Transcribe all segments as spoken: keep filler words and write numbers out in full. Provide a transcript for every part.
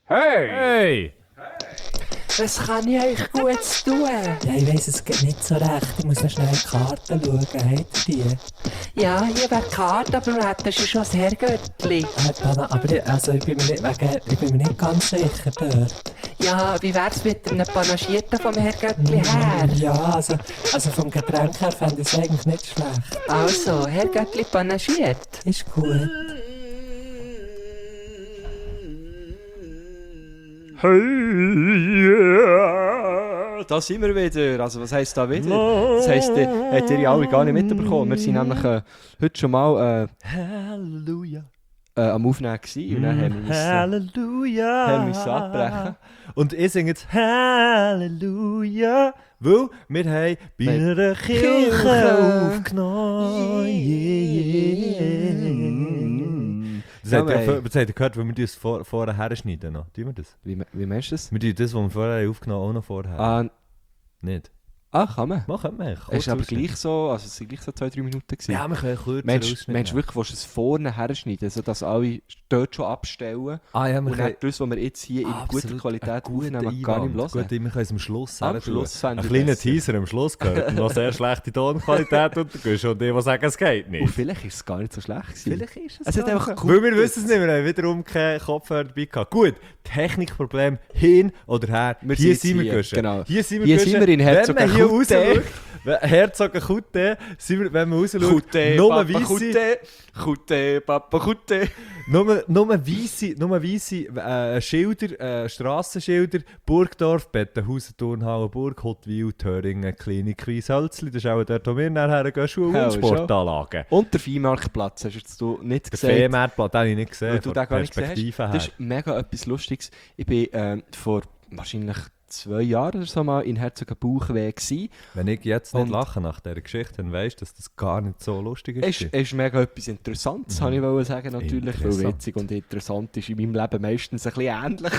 Hey! Hey! Was kann ich euch Gutes tun? Ja, ich weiss es geht nicht so recht. Ich muss noch schnell in die Karten schauen. Habt ihr die? Ja, hier wäre die Karte, aber wir hätten schon das Herrgöttli. Äh, Dana, aber ich, also ich, bin mir nicht, wegen, ich bin mir nicht ganz sicher dort. Ja, wie wär's mit einem Panagierten vom Herrgöttli her? Ja, also, also vom Getränk her fände ich es eigentlich nicht schlecht. Also, Herrgöttli panagiert. Ist gut. Hey! Da sind wir wieder. Also was heisst da wieder? Das heisst, äh, habt ihr alle gar nicht mitbekommen. Wir sind nämlich äh, heute schon mal äh, Halleluja! äh, am Aufnehmen gewesen. Und dann haben wir müssen, Halleluja! haben wir müssen abbrechen. Und ich singe jetzt Halleluja! Weil wir haben bei Nein. einer Kirche Kirche. aufgenommen. Yeah, yeah. Das Ja, habt ihr, wir haben- das habt ihr gehört, weil wir das vor, vorher herschneiden noch. Tun wir das? Wie, me- wie meinst du das? Wir tun das, was wir vorher aufgenommen haben, auch noch vorher. Ah, Nicht? ah, kann man. Machen wir. Es ist aber gleich so, also es sind gleich so zwei, drei Minuten gewesen. Ja, wir können kürzer Meinst du ausschneiden. meinst du wirklich, willst du es vorne herschneiden, sodass alle dort schon abstellen Ah ja, wir und können... dann das, was wir jetzt hier in guter Absolut, Qualität ein guter aufnehmen, gar nicht Einwand. hören? Gut, wir können es am Schluss Am her tun. Schluss fände Ein ich kleiner besser. Teaser am Schluss gehört und noch sehr schlechte Tonqualität untergehst und die, die sagen, es geht Und nicht. vielleicht ist es gar nicht so schlecht gewesen. Vielleicht ist es Es hat gar einfach so. gut Weil wir wissen es nicht, wir haben wiederum keinen Kopfhörer dabei gehabt. Gut, Technikproblem hin oder her. Wir hier sind sind wir hier, gegangen. genau. Hier sind wir Hier gegangen. sind wir in Wenn man hier Herzogenaurach. rausschaut, Herzogenaurach, sind wir, wenn man rausschaut, Chute, nur Papa, weisse, Chute, Chute, Papa, Chute. nur, nur weisse, nur weisse äh, Schilder, äh, Strassenschilder, Burgdorf, Bettenhausen, Turnhalle, Burg, Huttwil, Thöringen, Klinik, Wieshölzli. Das ist auch dort, wo wir nachher gehen, Schule- Ja, und schon. Sportanlagen. Und der Viehmarktplatz, hast du jetzt du nicht Der gesagt? Fehmarktplatz, den habe ich nicht gesehen, Weil du von den der gar nicht gesehen Perspektive hast. her. Das ist mega etwas Lustiges. Ich bin ähm, vor wahrscheinlich zwei Jahren oder so mal in Herzogenbuchweg gsi. Wenn ich jetzt nicht Und- lache nach dieser Geschichte, dann weisst du, dass das gar nicht so lustig Es ist. ist, ist mega etwas Interessantes, Mhm. habe ich wollen sagen natürlich, weil Interessant. witzig und interessant ist in meinem Leben meistens ein bisschen ähnlich.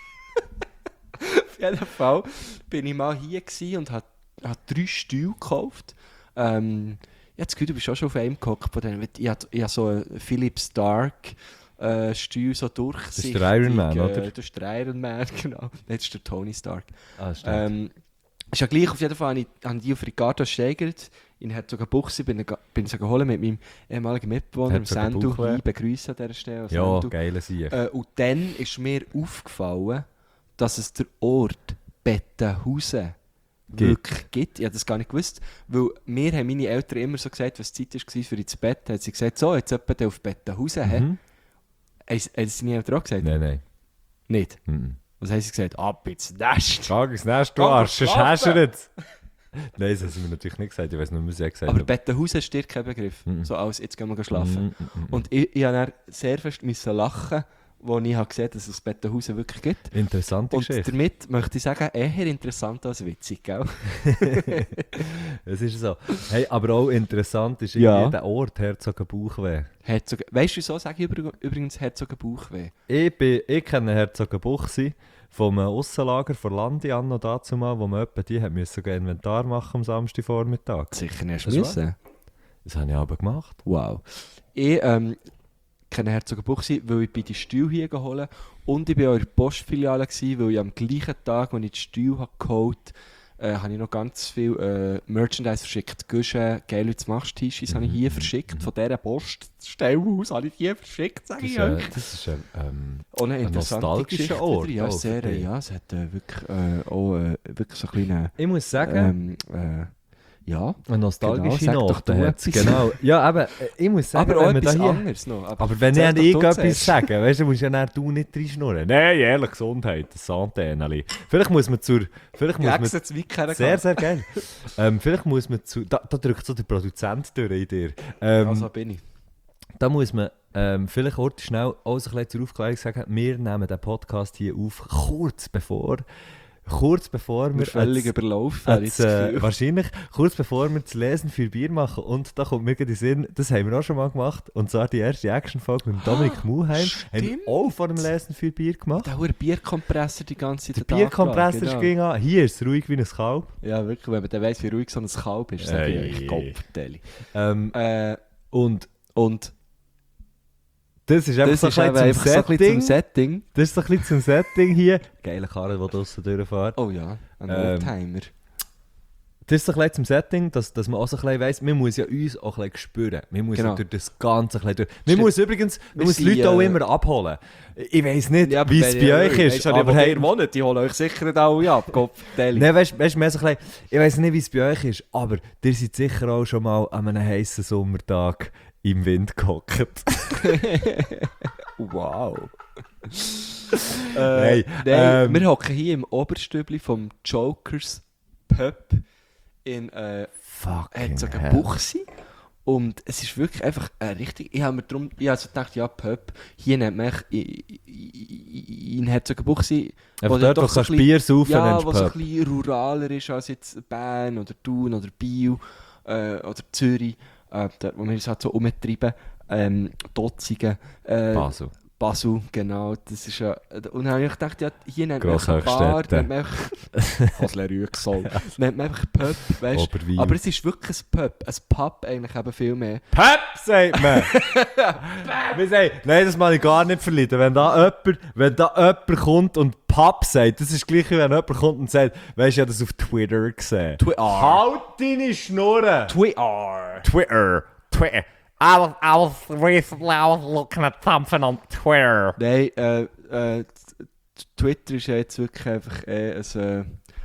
Auf jeden Fall bin ich mal hier gsi und habe hab drei Stühle gekauft. Ähm, ich habe das Gefühl, du bist auch schon auf einem gehockt von denen. Ich habe ich hab so einen Philip Stark äh, Stuhl so durchsichtig. der Iron Man, äh, oder? Das ist der Iron Man, genau. Nein, das ist der Tony Stark. Ah, stimmt. Ähm, ist ja gleich, auf jeden Fall habe ich, habe ich die auf Ricardo steigert. In Herzogenbuchsee bin, ich- bin ich sie geholt mit meinem ehemaligen Mitbewohner, dem Sendu. Herzogenbuchweg. Ich begrüße an dieser Stelle. ja, Sendu. geile Sieg. Äh, und dann ist mir aufgefallen, dass es der Ort Bettenhausen Gibt. wirklich gibt. Ich habe das gar nicht gewusst, weil mir haben meine Eltern immer so gesagt, was Zeit war für ins Bett, haben sie gesagt, so, jetzt jemand auf Bettenhausen. Mhm. Mhm. Haben sie deine Eltern auch gesagt? Nein, nein. Nicht? Mhm. Was haben sie gesagt? Ab ins Nest. Geh ins Nest, du Geh Arsch, sonst schlafen. hast du nicht. Nein, das haben sie mir natürlich nicht gesagt. Ich weiß nicht, was sie gesagt Aber haben. Bettenhausen ist dir kein Begriff. Mhm. So als, jetzt gehen wir schlafen. Mhm, mhm, mhm. Und ich, ich musste dann sehr fest müssen lachen, als ich habe gesehen habe, dass es Bettenhausen wirklich gibt. Interessante Und Geschichte. damit möchte ich sagen, eher interessant als witzig, gell? Es ist so. Hey, aber auch interessant ist Ja. irgendwie der Ort Herzogenbuchweh. Herzog weißt du, wieso sage ich übr- übrigens Herzogenbuchweh? Ich, bin, ich kenne Herzogenbuchsee vom Aussenlager von Landi an noch dazu mal, wo man etwa die hat müssen gehen Inventar machen am Samstagvormittag. Sicher nicht Das müssen. Das habe ich aber gemacht. Wow. Ich ähm, kenne Herzogenbuchsee, weil ich bei die Stühle hier geholt und ich war auch in der Postfiliale, gewesen, weil ich am gleichen Tag, als ich die Stühle habe geholt habe, äh, habe ich noch ganz viel äh, Merchandise verschickt. Guschen, geil, was machst du, T-Shirts habe ich hier verschickt. Von dieser Poststelle aus habe ich hier verschickt, sage Das ich ist, äh, euch. das ist ein, ähm, Auch eine ein interessante nostalgischer Geschichte Ort wieder. Ja, auch sehr, für dich. ja, es hat äh, wirklich, äh, auch, äh, wirklich so ein kleiner... ich muss sagen, Ähm, äh, ja, eine nostalgische genau, sag doch Note du hat es. etwas. Genau. Ja, aber äh, ich muss sagen, aber auch wenn wir da etwas hier... anderes noch. Aber wenn erzähl ich doch du etwas zuerst. sagen, weißt du, musst ja dann du nicht reinschnurren. Nein, ehrlich, Gesundheit, das Santähneli. Vielleicht muss man zur... Vielleicht muss Ja, man... es hat's Mic hergehabt. Sehr, sehr geil. ähm, vielleicht muss man zu... Da, da drückt so der Produzent durch in dir. Ähm, Also bin ich. Da muss man ähm, vielleicht kurz schnell auch so ein bisschen zur Aufklärung sagen, wir nehmen den Podcast hier auf, kurz bevor... Kurz bevor wir... Wir völlig als- überlaufen, habe ich als, das äh, Gefühl. wahrscheinlich kurz bevor wir das Lesen für Bier machen. Und da kommt mir gerade in den Sinn, das haben wir auch schon mal gemacht. Und zwar die erste Action-Folge mit Dominik Muheim. Haben wir stimmt. auch vor dem Lesen für Bier gemacht. Der hohe Bierkompressor die ganze Der Zeit Bierkompressor genau. ging an. Hier ist es ruhig wie ein Kalb. Ja, wirklich, wenn man dann weiss, wie ruhig so ein Kalb ist, sage Ey. ich euch, Kopfdeli. Ähm, Äh, und und Das ist einfach Das so ist ein eben bisschen einfach zum so ein bisschen Setting. zum Setting. Das ist so ein bisschen zum Setting hier. Geile Karre, die draussen durchfährt. Oh ja, ein Ähm, Oldtimer. Das ist so ein bisschen zum Setting, dass, dass man auch so ein bisschen weiss, man muss ja uns auch ein bisschen spüren. Man muss Genau. ja durch das Ganze ein bisschen durch. Man Stimmt. muss übrigens man Wir muss die sind, Leute auch äh, immer abholen. Ich weiss nicht, Ja, wie es bei euch ist, aber hey, ihr wohnt, die holen euch sicher nicht alle ab, Kopfteile. Nein, weißt, weißt, mehr so ein bisschen, ich weiss nicht, wie es bei euch ist, aber ihr seid sicher auch schon mal an einem heißen Sommertag im Wind gehockt. Wow. Nein, Nein, ähm, wir hocken hier im Oberstübli vom Jokers Pub in äh, Fucking hat so eine hell. Buchse. Und es ist wirklich einfach äh, richtig. Ich habe mir drum, ich habe so gedacht, ja, Pub, hier nennt man echt in, in, in Herzogenbuchsee. Einfach dort, wo du kannst Bier saufen, ja, nennst du wo so ein Pub. bisschen ruraler ist als jetzt Bern oder Thun oder Biel äh, oder Zürich, äh, dort, wo wir uns halt so umtreiben. Ähm, Dotzigen, äh, Basel. Basel, genau. Das ist ja, und dann habe ich gedacht, ja, hier nennt man einfach eine Bar, Grosshöchstädte. nennt man einfach Hasle Rüegsol, nennt man einfach Pub, weißt du. Oberwil. Aber es ist wirklich ein Pub, ein Pub eigentlich eben viel mehr. Pep, sagt man. Wir sagen, nein, das mag ich gar nicht verleiden. Wenn da jemand, wenn da jemand kommt und Pub sagt, das ist gleich wie wenn jemand kommt und sagt, weißt du, ich habe das auf Twitter gesehen. Twitter. Halt deine Schnurren! Twitter. Twitter. Twitter. I was, I was recently I was looking at something on Twitter. Nein, äh, äh, t- Twitter ist ja jetzt wirklich einfach äh, ein, äh,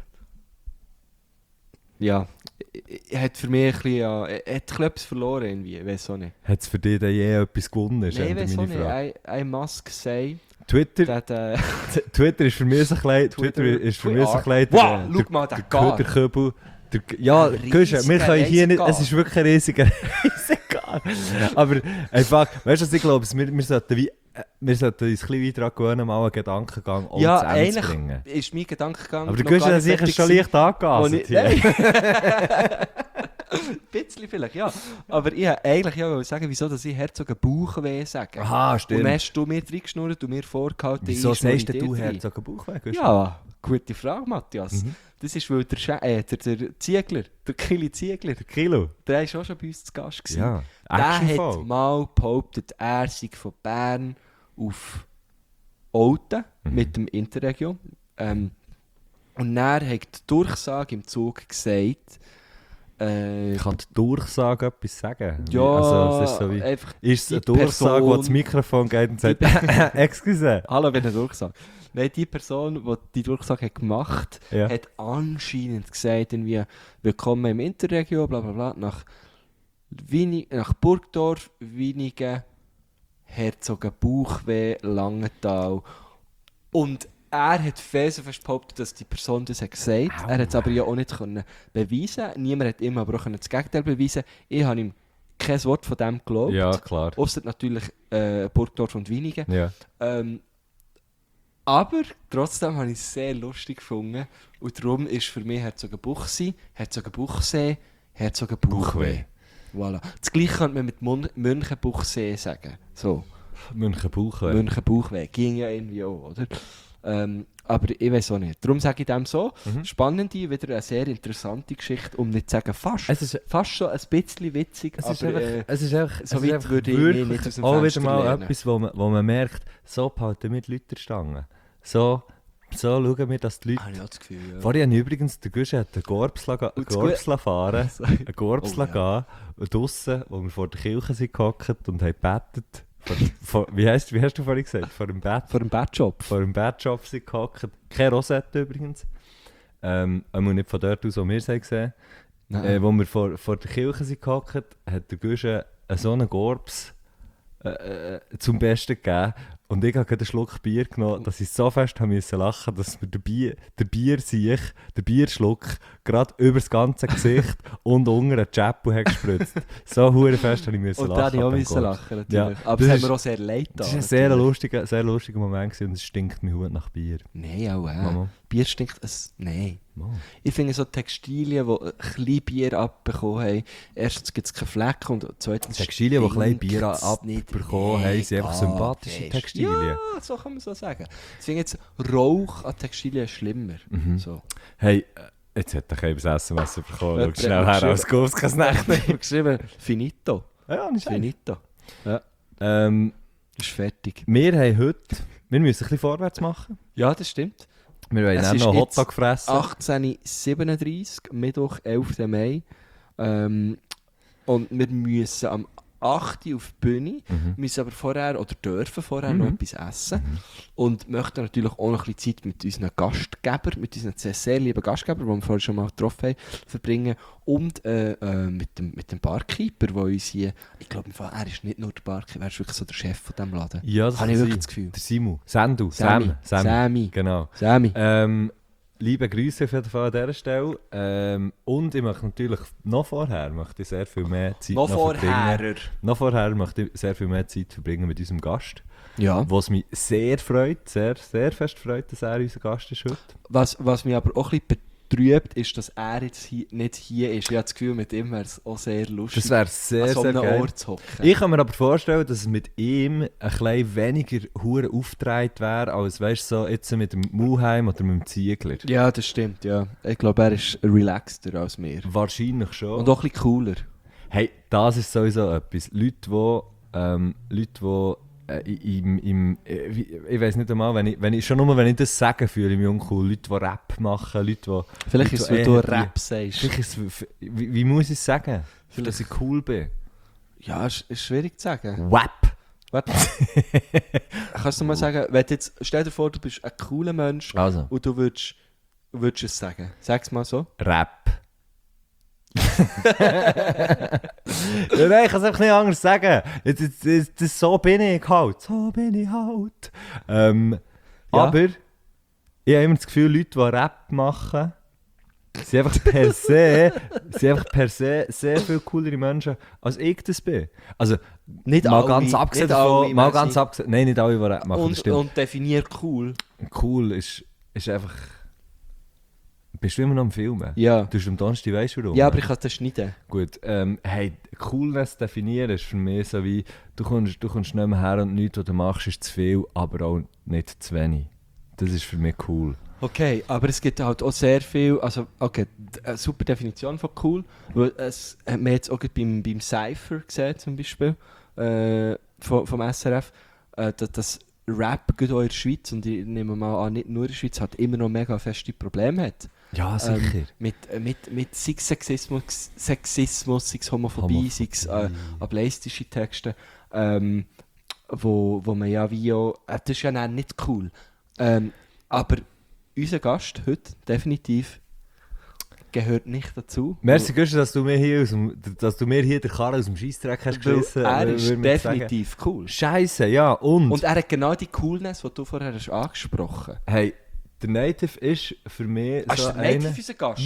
ja, er hat für mich ein bisschen, ja, er hat ein bisschen etwas verloren irgendwie, ich weiß auch nicht. Hat es für dich denn je etwas gewonnen? Ist Nein, ich eher weiß auch meine nicht, Frage. I, I must say, Twitter, that, äh, T- Twitter ist für mich so ein bisschen, Twitter Twitter- ist für mich so ein bisschen Wow, der, schau mal, der der, Gar. der Köbel. Der, ja, Ein Guschen, wir riesiger können hier nicht, Reisegar. es ist wirklich ein riesiger Reisegar. Aber einfach, weißt du, was ich glaube, wir, wir, sollten wie, äh, wir sollten uns ein bisschen weiter angewöhnen, mal einen Gedankengang auch ja, zu Ende zu eigentlich bringen. ist mein Gedankengang Aber der noch Guschen gar hat nicht sicher fertig schon gewesen. leicht angegasen. Wo ich- hier. Ein bisschen vielleicht, ja. Aber ich wollte eigentlich ja wollte sagen, wieso dass ich Herzogen Bauchweh sage. Aha, Und stimmt. dann hast du mir reingeschnurrt und mir vorgehalten, Wieso ich schnurre sagst denn dir du rein. Herzog Bauchweh? Ja, gute Frage, Matthias. Mhm. Das ist, weil der, Sche äh, der, der Ziegler, der Kili Ziegler, Der Kilo. der war auch schon bei uns zu Gast. Gewesen. Ja, Der hat Actionfolge. mal behauptet, er sei von Bern auf Olten Mhm. mit dem Interregio. Ähm, und er hat die Durchsage im Zug gesagt, äh, Ich kann die Durchsage etwas sagen. ja, Also, es ist so wie... einfach Ist es die eine Durchsage, Person- wo das Mikrofon geht und sagt, «Excuse». Hallo, wenn er Durchsage. Nein, die Person, die die Durchsage hat gemacht Ja. hat, anscheinend gesagt, irgendwie, willkommen im Interregio, bla bla bla, nach, Wini nach Burgdorf, Winigen, Herzogenbuchweh, Langenthal. Und er hat felsenfest behauptet, dass die Person das hat gesagt. Au. Er hat es aber ja auch nicht können beweisen. Niemand hat ihm aber auch das Gegenteil beweisen. Ich habe ihm kein Wort von dem geglaubt. Ja, klar. Ausser natürlich äh, Burgdorf und Winigen. Ja. Ähm, aber trotzdem habe ich es sehr lustig gefunden. Und darum ist für mich Herzogenbuchsee, Herzogenbuchsee, Herzogenbuchweh. Voilà. Das gleiche könnte man mit Mun Münchenbuchsee sagen. So, München Bauchweh. Münchenbuchweh. Ging ja irgendwie auch, oder? Ähm, aber ich weiß auch nicht. Darum sage ich dem so. Mhm. Spannende, wieder eine sehr interessante Geschichte, um nicht zu sagen fast. Es ist, Fast schon ein bisschen witzig, es aber ist einfach, äh, es ist einfach, so es ist weit einfach würde ich wirklich mich nicht aus dem auch wieder Fenster mal lehnen. etwas, wo man, wo man merkt, so behalten wir die Leute Stangen. So, so schauen wir, dass die Leute... habe ich auch das Gefühl, ja. Vorhin habe ich übrigens, der Guschen hat einen Gorbsla ga- Und das Gorbsla fahren, einen Gorbsla Oh, ja. gehen, und draussen, wo wir vor der Kirche sind gehockt und haben gebetet. Vor, vor, wie, heisst, wie hast du vorhin gesagt? Vor dem Bett? Vor dem Badjob. Vor dem Badjob sind gehockt. Keine Rosette übrigens. Ähm, einmal nicht von dort aus, wo wir es haben gesehen. Nein. Äh, wo wir vor, vor der Kirche sind gehockt, hat der Guschen so einen Gorbs äh, äh, zum Besten gegeben. Und ich habe gerade einen Schluck Bier genommen, dass ich so fest haben müssen lachen, dass mir der Bier, der Biersiech, der Bierschluck, gerade über das ganze Gesicht und unter den Chapel hat gespritzt. So hure fest habe ich müssen Und lachen. da habe ich auch beim müssen Gorbs. lachen, natürlich. Ja, Aber das es hat ist- mir auch sehr leid Das getan. war ein sehr natürlich. lustiger, sehr lustiger Moment gewesen und es stinkt mir Hut nach Bier. Nein, auch äh. Mama. Bier stinkt... Es, nein. Mann. Ich finde so Textilien, die ein bisschen Bier abbekommen haben, erstens gibt es keine Flecken und zweitens... Textilien, die ein bisschen Bier stinkt's abbekommen nicht haben, sind einfach mega sympathische fest. Textilien. Ja, so kann man so sagen. Deswegen jetzt Rauch an Textilien schlimmer. Mhm. So. Hey, äh, jetzt hat er das S M S bekommen. Schau Jemand schnell hat her, geschrieben- als Ghost kann es nicht. Ich habe geschrieben, finito. Ja, nicht schlecht. Finito. Ähm, ist fertig. Wir haben heute, wir müssen ein bisschen vorwärts machen. Ja, das stimmt. Wir wollen Es dann ist noch einen jetzt Hotdog fressen. achtzehn Uhr siebenunddreißig, Mittwoch, elften Mai. Ähm, und wir müssen am acht Uhr auf die Bühne, Mhm. müssen aber vorher oder dürfen vorher Mhm. noch etwas essen. Und möchten natürlich auch noch ein bisschen Zeit mit unseren Gastgebern, mit unseren sehr, sehr lieben Gastgebern, die wir vorher schon mal getroffen haben, verbringen. Und äh, äh, mit, dem, mit dem Barkeeper, der uns hier, ich glaube, er ist nicht nur der Barkeeper, er ist wirklich so der Chef von diesem Laden. Ja, das Habe ich kann wirklich sein. das Gefühl. Der Simu. Sandu. Sammy. Sam. Sam. Sammy. Genau. Sammy. Ähm, liebe Grüße auf jeden Fall an dieser Stelle. Ähm, und ich möchte natürlich noch vorher möchte ich sehr viel mehr Zeit Noch verbringen. vorher. Noch vorher möchte ich sehr viel mehr Zeit verbringen mit unserem Gast. Ja. Was mich sehr freut, sehr, sehr fest freut, dass er unser Gast ist heute. Was, was mich aber auch ein bisschen betrübt, ist, dass er jetzt hier, nicht hier ist. Ich habe das Gefühl, mit ihm wäre es auch sehr lustig, Das wäre sehr, an so sehr einem geil. Ort zu hocken. Ich kann mir aber vorstellen, dass es mit ihm ein bisschen weniger hure aufgetragen wäre, als weißt, so jetzt mit dem Muheim oder mit dem Ziegler. Ja, das stimmt, ja. Ich glaube, er ist relaxter als wir. Wahrscheinlich schon. Und auch ein bisschen cooler. Hey, das ist sowieso etwas. Leute, die, ähm, Leute, die äh, im, im, äh, wie- ich weiß nicht einmal, wenn ich, wenn ich, schon nur wenn ich das sage, fühle ich mich uncool. Leute, die Rap machen, Leute, die... Vielleicht Leute, ist es, die weil du eher die- Rap sagst. Vielleicht ist es, wie, wie muss ich es sagen? Für dass ich cool bin. Ja, ist, ist schwierig zu sagen. Wap! Warte. Kannst du mal sagen, wenn du jetzt, stell dir vor, du bist ein cooler Mensch Also, und du würdest, würdest es sagen. Sag's mal so. Rap. Ja, nein, ich kann es einfach nicht anders sagen. Das, das, das, das, so bin ich halt. So bin ich halt. Ähm, Ja. Aber ich habe immer das Gefühl, Leute, die Rap machen, sind einfach per se, sind einfach per se sehr viel coolere Menschen, als ich das bin. Also, Nicht mal alle, ganz abgesehen nicht davon, alle, mal Messi. ganz abgesehen, nein, nicht alle, die Rap machen, das Und, stimmt. und definier cool. Cool ist, ist einfach... Bist du immer noch am Filmen? Ja. Du bist am Donnerstag, weißt du warum? Ja, aber ich kann das schneiden. Gut, ähm, hey, Coolness definieren ist für mich so wie, du kommst, du kommst nicht mehr her und nichts, was du machst, ist zu viel, aber auch nicht zu wenig. Das ist für mich cool. Okay, aber es gibt halt auch sehr viel, also okay, d- eine super Definition von cool, weil es hat man jetzt auch gerade beim, beim Cypher gesehen zum Beispiel, äh, vom, vom S R F, äh, dass das Rap gerade auch in der Schweiz, und ich nehme mal an, nicht nur in der Schweiz, hat immer noch mega feste Probleme hat. Ja, Ähm, mit, äh, mit, mit sei es Sexismus, Sexismus, sei es Homophobie, sei es äh, ableistische Texte, ähm, wo, wo man ja wie auch, äh, das ist ja dann nicht cool. Ähm, aber unser Gast heute definitiv gehört nicht dazu. Merci, Gusti, dass du mir hier, aus dem, dass du mir hier den Karren aus dem Scheissdreck hast Weil geschissen. er würde ist ich definitiv cool. sagen. Scheisse, ja, und, Und er hat genau die Coolness, die du vorher hast angesprochen hast. hey, der Native ist für mich Hast so du Native einer... unser Gast?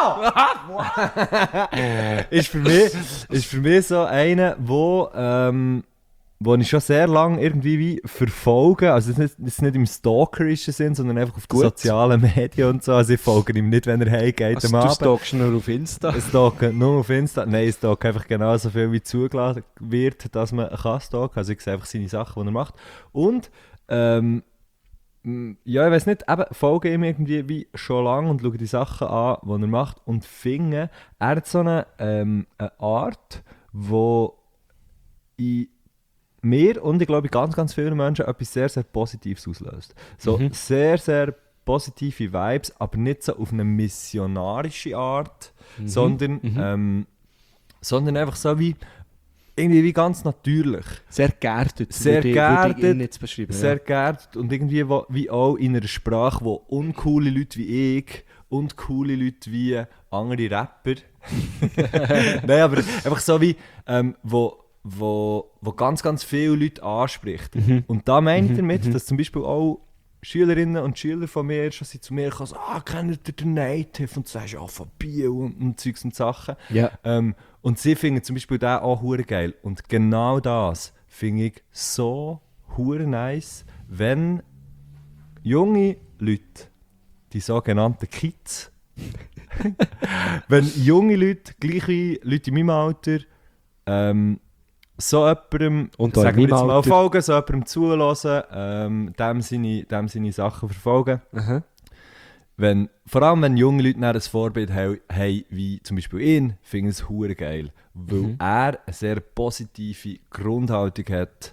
Ja! ist, für mich, ist für mich so einer, wo, ähm, wo ich schon sehr lange irgendwie wie verfolge. Also das ist nicht, das ist nicht im stalkerischen Sinn, sondern einfach auf den Gut. sozialen Medien und so. Also ich folge ihm nicht, wenn er heimgeht Also am du Abend. stalkst nur auf Insta. Ich stalke nur auf Insta. Nein, ich stalke einfach genauso viel, wie zugelassen wird, dass man kann stalken. Also ich sehe einfach seine Sachen, die er macht. Und, ähm, m, ja, ich weiß nicht, eben, folge ihm irgendwie wie schon lange und schaue die Sachen an, die er macht und finde, er hat so eine, ähm, eine Art, wo in mir und ich glaube in ganz, ganz vielen Menschen etwas sehr, sehr Positives auslöst. So Mhm. sehr, sehr positive Vibes, aber nicht so auf eine missionarische Art, sondern, mhm. Ähm, sondern einfach so wie irgendwie wie ganz natürlich. Sehr geerdet. Sehr würde ich- würde ich ihn geerdet, jetzt beschreiben. Sehr geerdet und irgendwie wo, wie auch in einer Sprache, wo uncoole Leute wie ich und coole Leute wie andere Rapper nein, aber einfach so wie ähm, wo, wo, wo ganz, ganz viele Leute anspricht. Mhm. Und da meint er damit, dass zum Beispiel auch Schülerinnen und Schüler von mir schon sind zu mir kommen, so, ah, kennt ihr den Native? Und du sagst, ja, von Bio und, und Zeugs und Sachen. Ja. Ähm, und sie finden zum Beispiel den auch hure geil. Und genau das finde ich so hure nice, wenn junge Leute, die sogenannten Kids, wenn junge Leute, gleiche Leute in meinem Alter, ähm, so jemandem, Und auch in sagen wir meinem jetzt mal, Alter. folgen, so jemandem zulassen, ähm, dem, seine, dem seine Sachen verfolgen. Aha. Wenn, vor allem wenn junge Leute dann ein Vorbild haben, haben wie zum Beispiel ihn, finde ich es hure geil. Weil Mhm. er eine sehr positive Grundhaltung hat,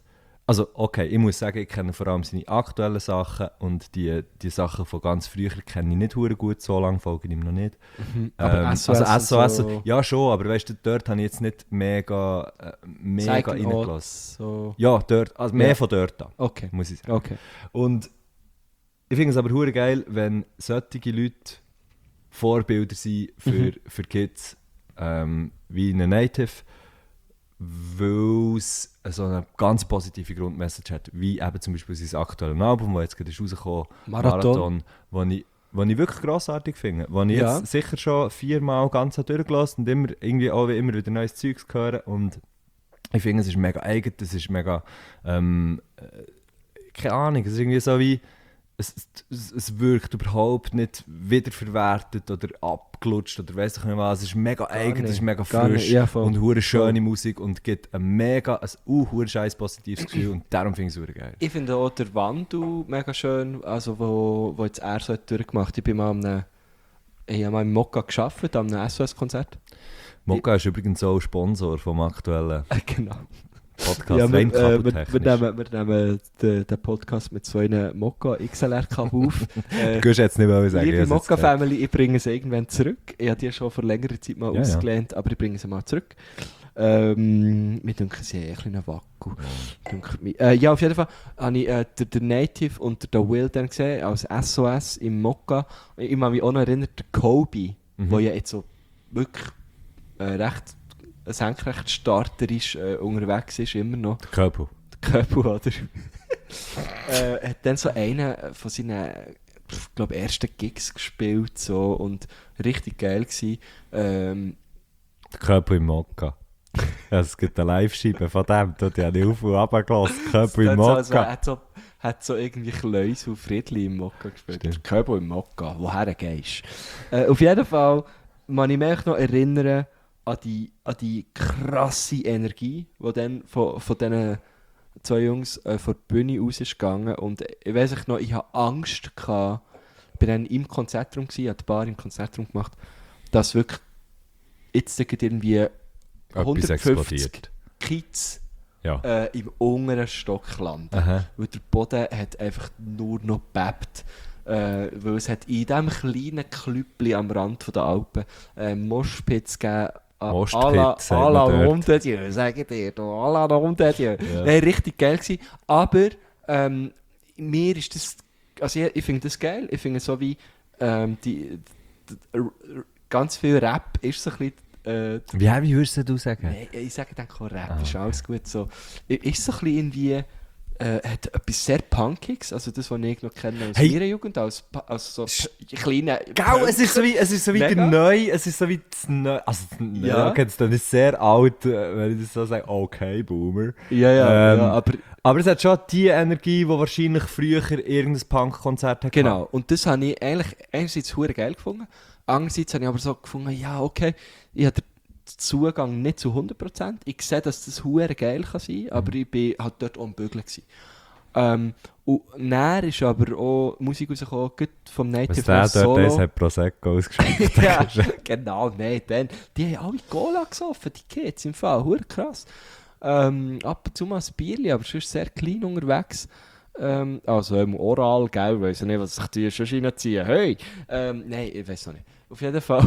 Also, okay, ich muss sagen, ich kenne vor allem seine aktuellen Sachen und die, die Sachen von ganz früher kenne ich nicht hure gut, so lange folge ich ihm noch nicht. Mhm. Aber Ähm, S O S also S O S, und so- ja schon, aber weißt du, dort habe ich jetzt nicht mega, äh, mega Psychic reingelassen. Odds, so. Ja, dort, also mehr Ja. von dort an, Okay. muss ich sagen. Okay. Und ich finde es aber hure geil, wenn solche Leute Vorbilder sind für, Mhm. für Kids, ähm, wie eine Native, weil es so eine ganz positive Grundmessage hat, wie eben zum Beispiel sein aktuelles Album, das jetzt gerade ist rausgekommen ist, Marathon. wo ich, wo ich wirklich grossartig finde, wo ich Ja. jetzt sicher schon viermal ganz durchgelassen und immer, irgendwie auch immer wieder neues Zeugs höre und ich finde, es ist mega eigen, es ist mega, ähm, äh, keine Ahnung, es ist irgendwie so wie, es, es, es wirkt überhaupt nicht wiederverwertet oder abgelutscht oder weiss ich nicht was. Es ist mega eigen, es ist mega Gar nicht, frisch ja, voll. und hure schöne Musik und gibt ein mega, ein uh, hure scheiß positives Gefühl und darum finde ich es hure geil. Ich finde auch der Wandel mega schön, also wo, wo jetzt er so hat durchgemacht. Ich bin mal an einem, ich habe mal im Mokka gearbeitet, an einem S O S-Konzert. Mokka ist übrigens auch Sponsor vom aktuellen Genau. Podcast, Ja, wir, rein äh, wir, wir kabeltechnisch. nehmen, wir nehmen den, den Podcast mit so einem Mokka X L R K auf. Äh, Du kannst jetzt nicht mehr sagen. Liebe ich hab's jetzt Mokka-Family, ich bringe sie irgendwann zurück. Ich habe die schon vor längerer Zeit mal Ja, ja. ausgelehnt, aber ich bringe sie mal zurück. Ähm, mir denken sie haben ein bisschen Wackel. Dünkt mich. Äh, ja, auf jeden Fall habe ich äh, den, den Native und den Will dann gesehen, als S O S im Mokka. Ich kann mich auch noch erinnern, der Kobe, Mhm. der ja jetzt so wirklich äh, recht senkrecht starterisch äh, unterwegs ist, immer noch. Der Köpel. Der Köpel, oder? äh, hat dann so einen von seinen, ich glaube, ersten Gigs gespielt so, und richtig geil gewesen. Ähm, Der Köpel im Mokka. Ja, es gibt eine Live-Scheibe von dem, da habe ich auf und runter gelassen. Köpel im so, also, Mokka. hat, so, hat so irgendwie Kleus und Friedli im Mokka gespielt. Der Stimmt. Köbel im Mokka, woher gehst äh, Auf jeden Fall kann ich mich noch erinnern an die, an die krasse Energie, die dann von, von diesen zwei Jungs äh, von der Bühne aus ist gegangen. Und ich weiss ich noch, ich hatte Angst gehabt, ich war dann im Konzertraum, gewesen, habe die Bar im Konzertraum gemacht, dass wirklich jetzt irgendwie Etwas hundertfünfzig explodiert. Kids Ja. äh, im unteren Stock landen. Aha. Weil der Boden hat einfach nur noch gebebt. Äh, weil es hat in diesem kleinen Klüppli am Rand der Alpen äh, Moshpits gegeben. äh, Moshpit, à la- sagt à la man dort. Ronde Dieu, sage ich dir. À la Ronde Dieu. Ja. Nein, richtig geil gewesen. Aber ähm, mir ist das... Also ich, ich finde das geil. Ich finde so wie... Ähm, die, die, die, ganz viel Rap ist so ein bisschen... Äh, Wie, wie würdest du sagen? Nein, ich sage dann kein Rap, Ah, ist okay. alles gut so. Ist so ein bisschen irgendwie, äh, hat etwas sehr Punkiges, also das, was ich noch kenne aus Hey. meiner Jugend, als, Pa- als so p- kleine... Gau, es ist so wie, es ist so wie der Mega. Neu, es ist so wie das Neu, also das Neu, Ja. okay, das ist dann nicht sehr alt, äh, wenn ich das so sage, okay, Boomer. Ja, ja, Ähm, ja, aber Aber es hat schon die Energie, die wahrscheinlich früher irgendein Punk-Konzert hat. genau. Und das habe ich eigentlich einerseits hure geil gefunden, andererseits habe ich aber so gefunden, ja, okay, ich habe den Zugang nicht zu hundert Prozent. Ich sehe, dass das hure geil kann sein, aber ich bin halt dort auch am Bügeln gewesen. Ähm, und dann ist aber auch Musik rausgekommen, gut vom Was Native der House dort Solo. ist, hat Prosecco ausgeschenkt. Ja, genau, nein, dann. Die haben alle Cola gesoffen, die Kids im Fall, hure krass. Ähm, ab und zu mal ein Bierchen, aber sonst sehr klein unterwegs. Ähm, also im Oral, gell, weiss ich nicht, was ich dir schon reinziehen. Hey! Ähm, nein, ich weiß noch nicht. Auf jeden Fall.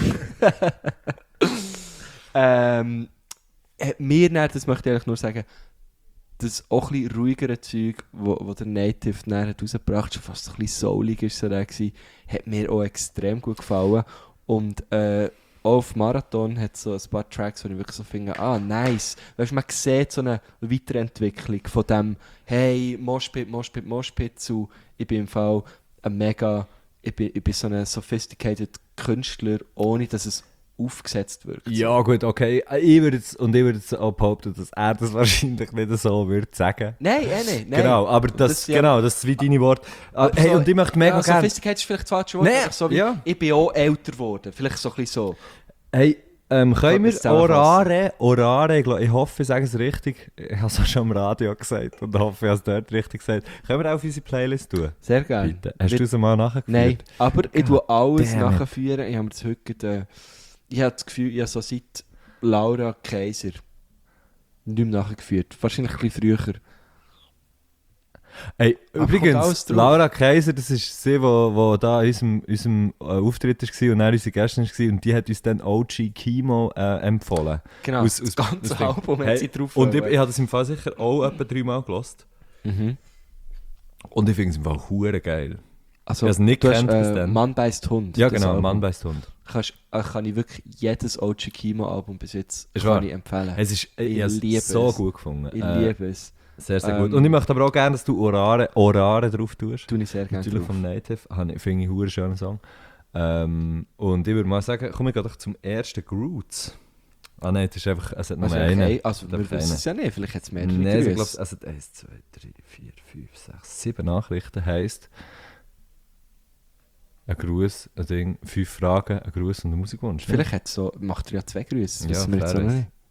ähm, hat mir dann, das möchte ich eigentlich nur sagen, das auch ein bisschen ruhigere Zeug, wo, wo der Native dann hat rausgebracht, schon fast ein bisschen soulig ist so der gewesen, hat mir auch extrem gut gefallen. Und äh, auch auf Marathon hat es so ein paar Tracks, wo ich wirklich so finde, ah, nice. Weißt du, man sieht so eine Weiterentwicklung von dem, hey, Moshpit, Moshpit, Moshpit zu, ich bin im Fall ein mega, ich bin, ich bin so ein sophisticated Künstler, ohne dass es aufgesetzt wird. Ja gut, okay. Ich würde jetzt, und ich würde jetzt auch behaupten, dass er das wahrscheinlich nicht so würde sagen. Nein, eh nicht. Nein. Genau, aber Und das, ja- genau, das ist wie deine Worte. Ah, Aber hey, so- und ich möchte mega ja, gerne... Sophisticated ist vielleicht das falsche Wort, Nee, einfach so wie, ja. ich bin auch älter geworden. Vielleicht so ein bisschen so. Hey, ähm, können Ich wir wollte es Orare, Orare, ich, glaub, ich hoffe, ich sage es richtig, ich habe es auch schon am Radio gesagt und hoffe, ich habe es dort richtig gesagt. Können wir auch auf unsere Playlist tun? Sehr gerne. Bitte. Hast du es mal nachgeführt? Nein, aber ich tue alles damn it. nachführen. Ich habe mir das heute... Äh, ich habe das Gefühl, ich habe so seit Laura Kaiser nicht mehr nachgeführt. Wahrscheinlich ein bisschen früher. Ey, Aber kommt alles übrigens, drauf. Laura Kaiser, das ist sie, die wo, wo da in unserem, unserem äh, Auftritt war und dann unsere Gästin war und die hat uns dann O G Kimo äh, empfohlen. Genau, Aus- das aus- ganze aus Ding. Album hat Hey, sie drauf. Und ich, ich habe das im Fall sicher auch etwa dreimal gelost. mhm. Und ich finde es im Fall hure geil. Also, Ich hab's nicht du hast, gekannt bis äh, dann. Mann beißt Hund. Ja das genau, Album. Mann beißt Hund. Kannst, äh, kann ich wirklich jedes O G Kimo-Album bis jetzt Ist kann wahr. ich empfehlen. Es ist, ich, Ich ich habe es liebe so es. gut gefunden. Ich Äh, liebe es. Sehr, sehr Ähm, gut. Und ich möchte aber auch gerne, dass du Orare, Orare drauf tust. Tue ich sehr gerne Natürlich drauf. vom Native. Habe ich- Finde ich einen hure schönen Song. Ähm, und ich würde mal sagen, komme ich gerade zum ersten Groots. Ah nein, das ist einfach, es hat nur Also, einen. okay, also Der wir Feine. wissen es ja nicht, vielleicht hat es mehrere Nein, ich Grüße. glaube, es hat eins, zwei, drei, vier, fünf, sechs, sieben Nachrichten. Heisst, ein Gruß, ein Ding, fünf Fragen, ein Gruß und ein Musikwunsch. ne? Vielleicht hat so, macht er ja zwei Grüße, das Ja, wissen wir jetzt fair auch noch ist. nicht.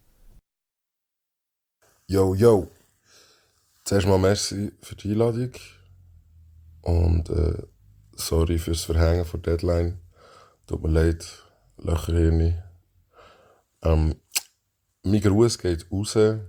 Yo, yo. Zuerst mal merci für die Einladung. Und äh, sorry fürs Verhängen von der Deadline. Tut mir leid, Löcherhirni. Ähm, mein Gruß geht raus an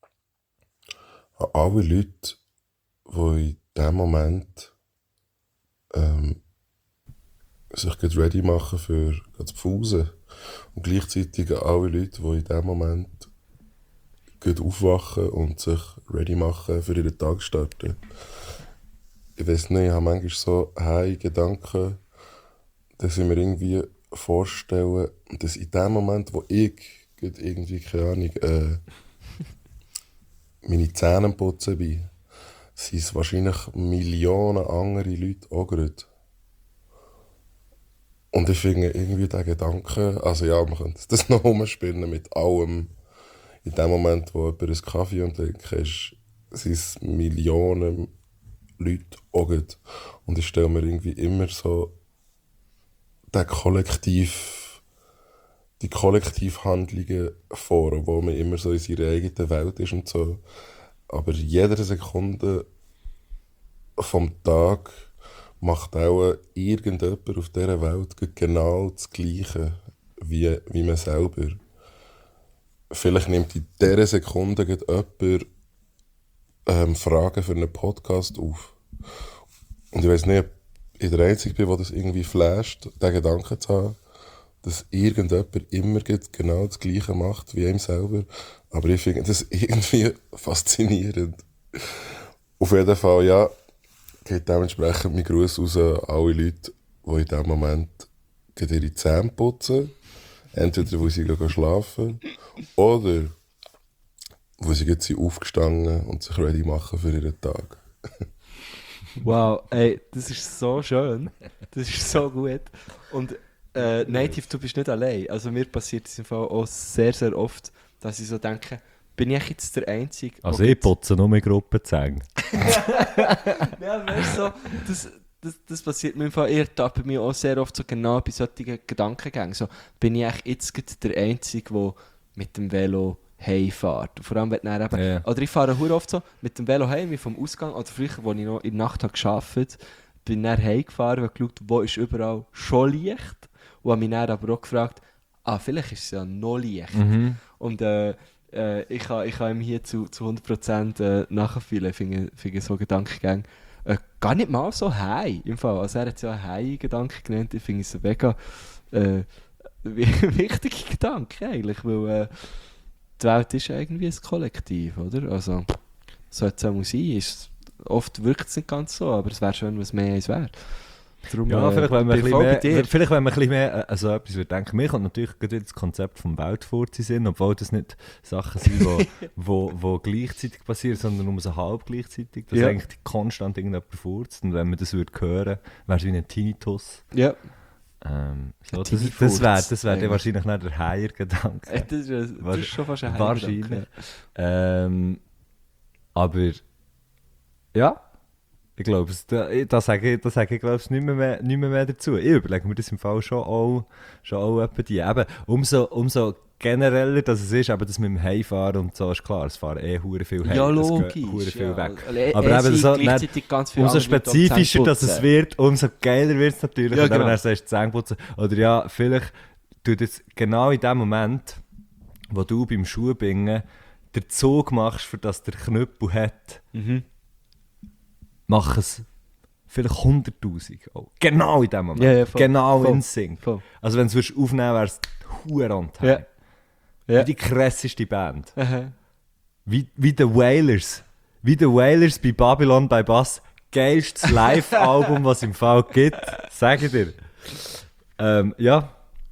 alle Leute, die in diesem Moment ähm, sich gerade ready machen für die Pause. Und gleichzeitig an alle Leute, die in diesem Moment gut aufwachen und sich ready machen für ihren Tag starten. Ich weiß nicht, ich habe manchmal so hey Gedanken, dass ich mir irgendwie vorstelle, dass in dem Moment, wo ich gerade irgendwie, keine Ahnung, äh, meine Zähne am putzen bin, sind es wahrscheinlich Millionen andere Leute auch gerade. Und ich finde irgendwie den Gedanken, also ja, man könnte das noch umspinnen mit allem. In dem Moment, wo jemand einen Kaffee und trinkt, ist, sind es Millionen Leute auch gut. Und ich stelle mir irgendwie immer so den Kollektiv, die Kollektivhandlungen vor, wo man immer so in seiner eigenen Welt ist und so. Aber jede Sekunde vom Tag macht auch irgendjemand auf dieser Welt genau das Gleiche wie, wie man selber. Vielleicht nimmt in dieser Sekunde gerade jemand ähm, Fragen für einen Podcast auf. Und ich weiss nicht, ob ich der Einzige bin, der das irgendwie flasht, den Gedanken zu haben, dass irgendjemand immer genau das Gleiche macht wie ihm selber. Aber ich finde das irgendwie faszinierend. Auf jeden Fall, ja, geht dementsprechend mein Gruß raus an alle Leute, die in diesem Moment gerade ihre Zähne putzen. Entweder, wo sie gehen schlafen oder wo sie jetzt sind aufgestanden und sich ready machen für ihren Tag. Wow, ey, das ist so schön. Das ist so gut. Und äh, Native, du bist nicht allein. Also mir passiert es im Fall auch sehr, sehr oft, dass ich so denke, bin ich jetzt der Einzige? Also der ich putze nur mit Gruppenzähne. Ja, weißt du, so, das, das, das passiert mir im Fall, ich ertappe mich auch sehr oft so genau bei solchen Gedankengängen. So, bin ich eigentlich jetzt gerade der Einzige, der mit dem Velo heimfährt? Vor allem, wenn dann eben, Ja. oder ich fahre sehr oft so mit dem Velo heim, wie vom Ausgang, oder früher, als ich noch in der Nacht habe gearbeitet habe, bin dann heimgefahren und geschaut, wo ist überall schon Licht. Und habe mich dann aber auch gefragt, ah, vielleicht ist es ja noch Licht. Mhm. Und äh, äh, ich kann, ich kann ihm hier zu, zu hundert Prozent äh, nachfühlen, finde ich so Gedankengänge. Äh, gar nicht mal so high im Fall. Also er hat es ja high-Gedanken genannt, ich finde es ein mega äh, wichtiger Gedanke eigentlich, weil äh, die Welt ist ja irgendwie ein Kollektiv, oder? Also sollte es auch mal sein. Ist, oft wirkt es nicht ganz so, aber es wäre schön, wenn es mehr als wäre. Darum, Ja, äh, vielleicht wenn man ein bin bisschen voll mehr, bei dir. vielleicht wenn man ein bisschen mehr äh, so etwas würde denken. Mir kommt natürlich gerade wieder das Konzept vom Weltfurzi sind, obwohl das nicht Sachen sind, wo, wo, wo gleichzeitig passieren, sondern nur so halb gleichzeitig, dass Ja. eigentlich konstant irgendjemand furzt und wenn man das würde hören, wäre es wie ein Tinnitus. Ja, Ähm, so, Ein das das Tinnitus, wäre das wär dann eigentlich. wahrscheinlich nicht der Heier-Gedanke. äh, das, ist, äh, das ist schon fast ein Wahrscheinlich. Gedanke. Ähm, aber ja, ich glaube, da, da sage ich, da sage ich glaube ich, nicht, mehr, mehr- nicht mehr, mehr dazu. Ich überlege mir das im Fall schon auch, schon auch etwa die. Eben, umso, umso genereller das es ist, eben das mit dem Heimfahren und so, ist klar, es fahren eh hure viel heim, Ja, es geht logisch. hure viel ja. weg. Eh- Aber eh eben sind so, gleichzeitig ganz viele Umso andere Leute am spezifischer das es Zähneputzen. wird, umso geiler wird es natürlich. Ja, und wenn genau. du dann sagst, Zähneputzen. Oder ja, vielleicht tut es genau in dem Moment, wo du beim Schuhbingen den Zug machst, für das der Knüppel hat, Mhm. machen es vielleicht hunderttausend. Oh, genau in dem Moment. Ja, ja, voll. Genau Voll. in Sync. Voll. Also wenn du es aufnehmen würdest, wäre es verdammt Ja. high. Ja. Wie die krasseste Band. Aha. Wie, wie The Wailers. Wie The Wailers bei Babylon bei Bass. Geilstes Live-Album, was es im Fall gibt. Sag ich dir. Ähm, ja.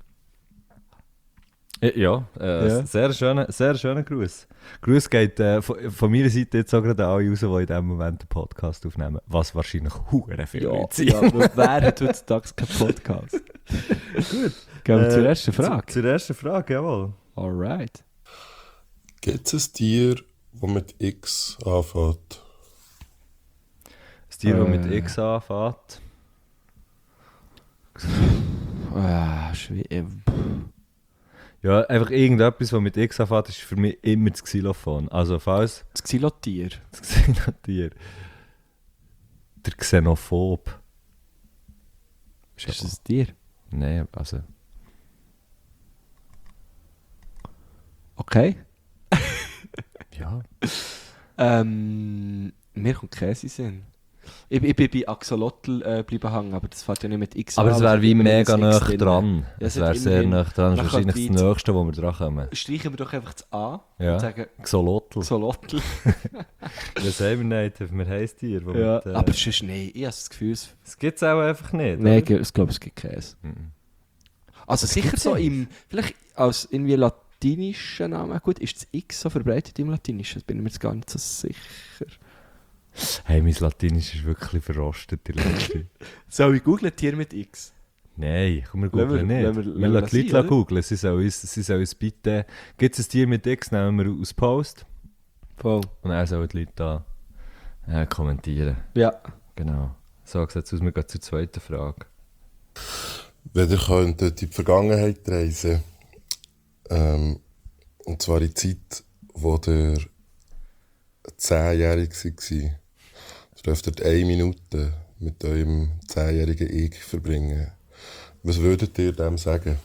Äh, Ja, äh, Ja. sehr schöner sehr schöner Gruß. Gruß geht äh, von, von meiner Seite jetzt auch gerade alle raus, die in diesem Moment den Podcast aufnehmen. Was wahrscheinlich hure viele Ja, Leute sind. ja, aber wer hat heutzutage keinen Podcast? Gut. Gehen wir zur Äh, ersten Frage. Zu, zur ersten Frage, jawohl. Alright. Gibt es ein Tier, das mit X anfängt? Das Tier, das Äh. mit X anfängt. Ah, schwierig. Ja, einfach irgendetwas, was mit X anfängt, ist für mich immer das Xylophon. Also falls Das Xylotier. das Xylotier. Der Xenophob. Ist das ein Tier? Nein, also... Okay. Ja. Ähm, mir kommt Käse in den Sinn. Ich, ich bin bei Axolotl äh, bleiben hängen, aber das fährt ja nicht mit X Aber es an, wäre also wie immer mega mit nah X drin. dran. Ja, Es es wäre hat sehr immerhin- nah dran. Das ist nachher wahrscheinlich das die- Nächste, wo wir dran kommen. Streichen wir doch einfach das A Ja. und sagen Xolotl. Axolotl. Das haben wir nicht. Wir haben ein Tier. wo Ja, mit, äh, aber sonst nein. Ich habe das Gefühl, es... das gibt es auch einfach nicht. Nein, oder? ich glaube, es gibt Käse. Mhm. Also sicher gibt's so nicht. im... Vielleicht als irgendwie latinischen Namen. Gut, ist das X so verbreitet im Latinischen? Das bin ich mir jetzt gar nicht so sicher. Hey, mein Latinisch ist wirklich verrostet, die letzte. Soll ich googeln, Tier mit X? Nein, komm, wir Lassen wir- googeln nicht. lassen wir- Wir lassen wir lassen das die Leute sein, oder? googeln. Sie sollen uns, sie sollen uns bitte... Gibt es ein Tier mit X, nehmen wir aus Post. Voll. Und dann sollen die Leute da äh, kommentieren. Ja. Genau. So sieht es aus. Wir gehen zur zweiten Frage. Wenn ihr könnt in die Vergangenheit reisen, ähm, und zwar in die Zeit, wo ihr zehnjährig war, ihr dürft eine Minute mit eurem zehnjährigen Ich verbringen. Was würdet ihr dem sagen?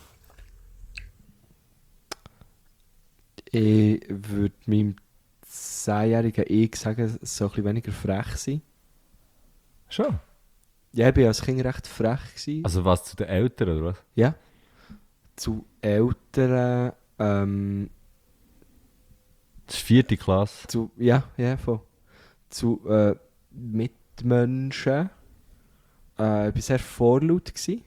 Ich würde meinem zehnjährigen Ich sagen, es soll ein bisschen weniger frech sein. Schon? Ja, ich war als Kind recht frech. Gewesen. Also was zu den Eltern, oder was? Ja. Zu Eltern, ähm, Das ist vierte Klasse. zu, ja, ja, voll. Zu äh, Mitmenschen. Äh, ich war sehr vorlaut. Gewesen.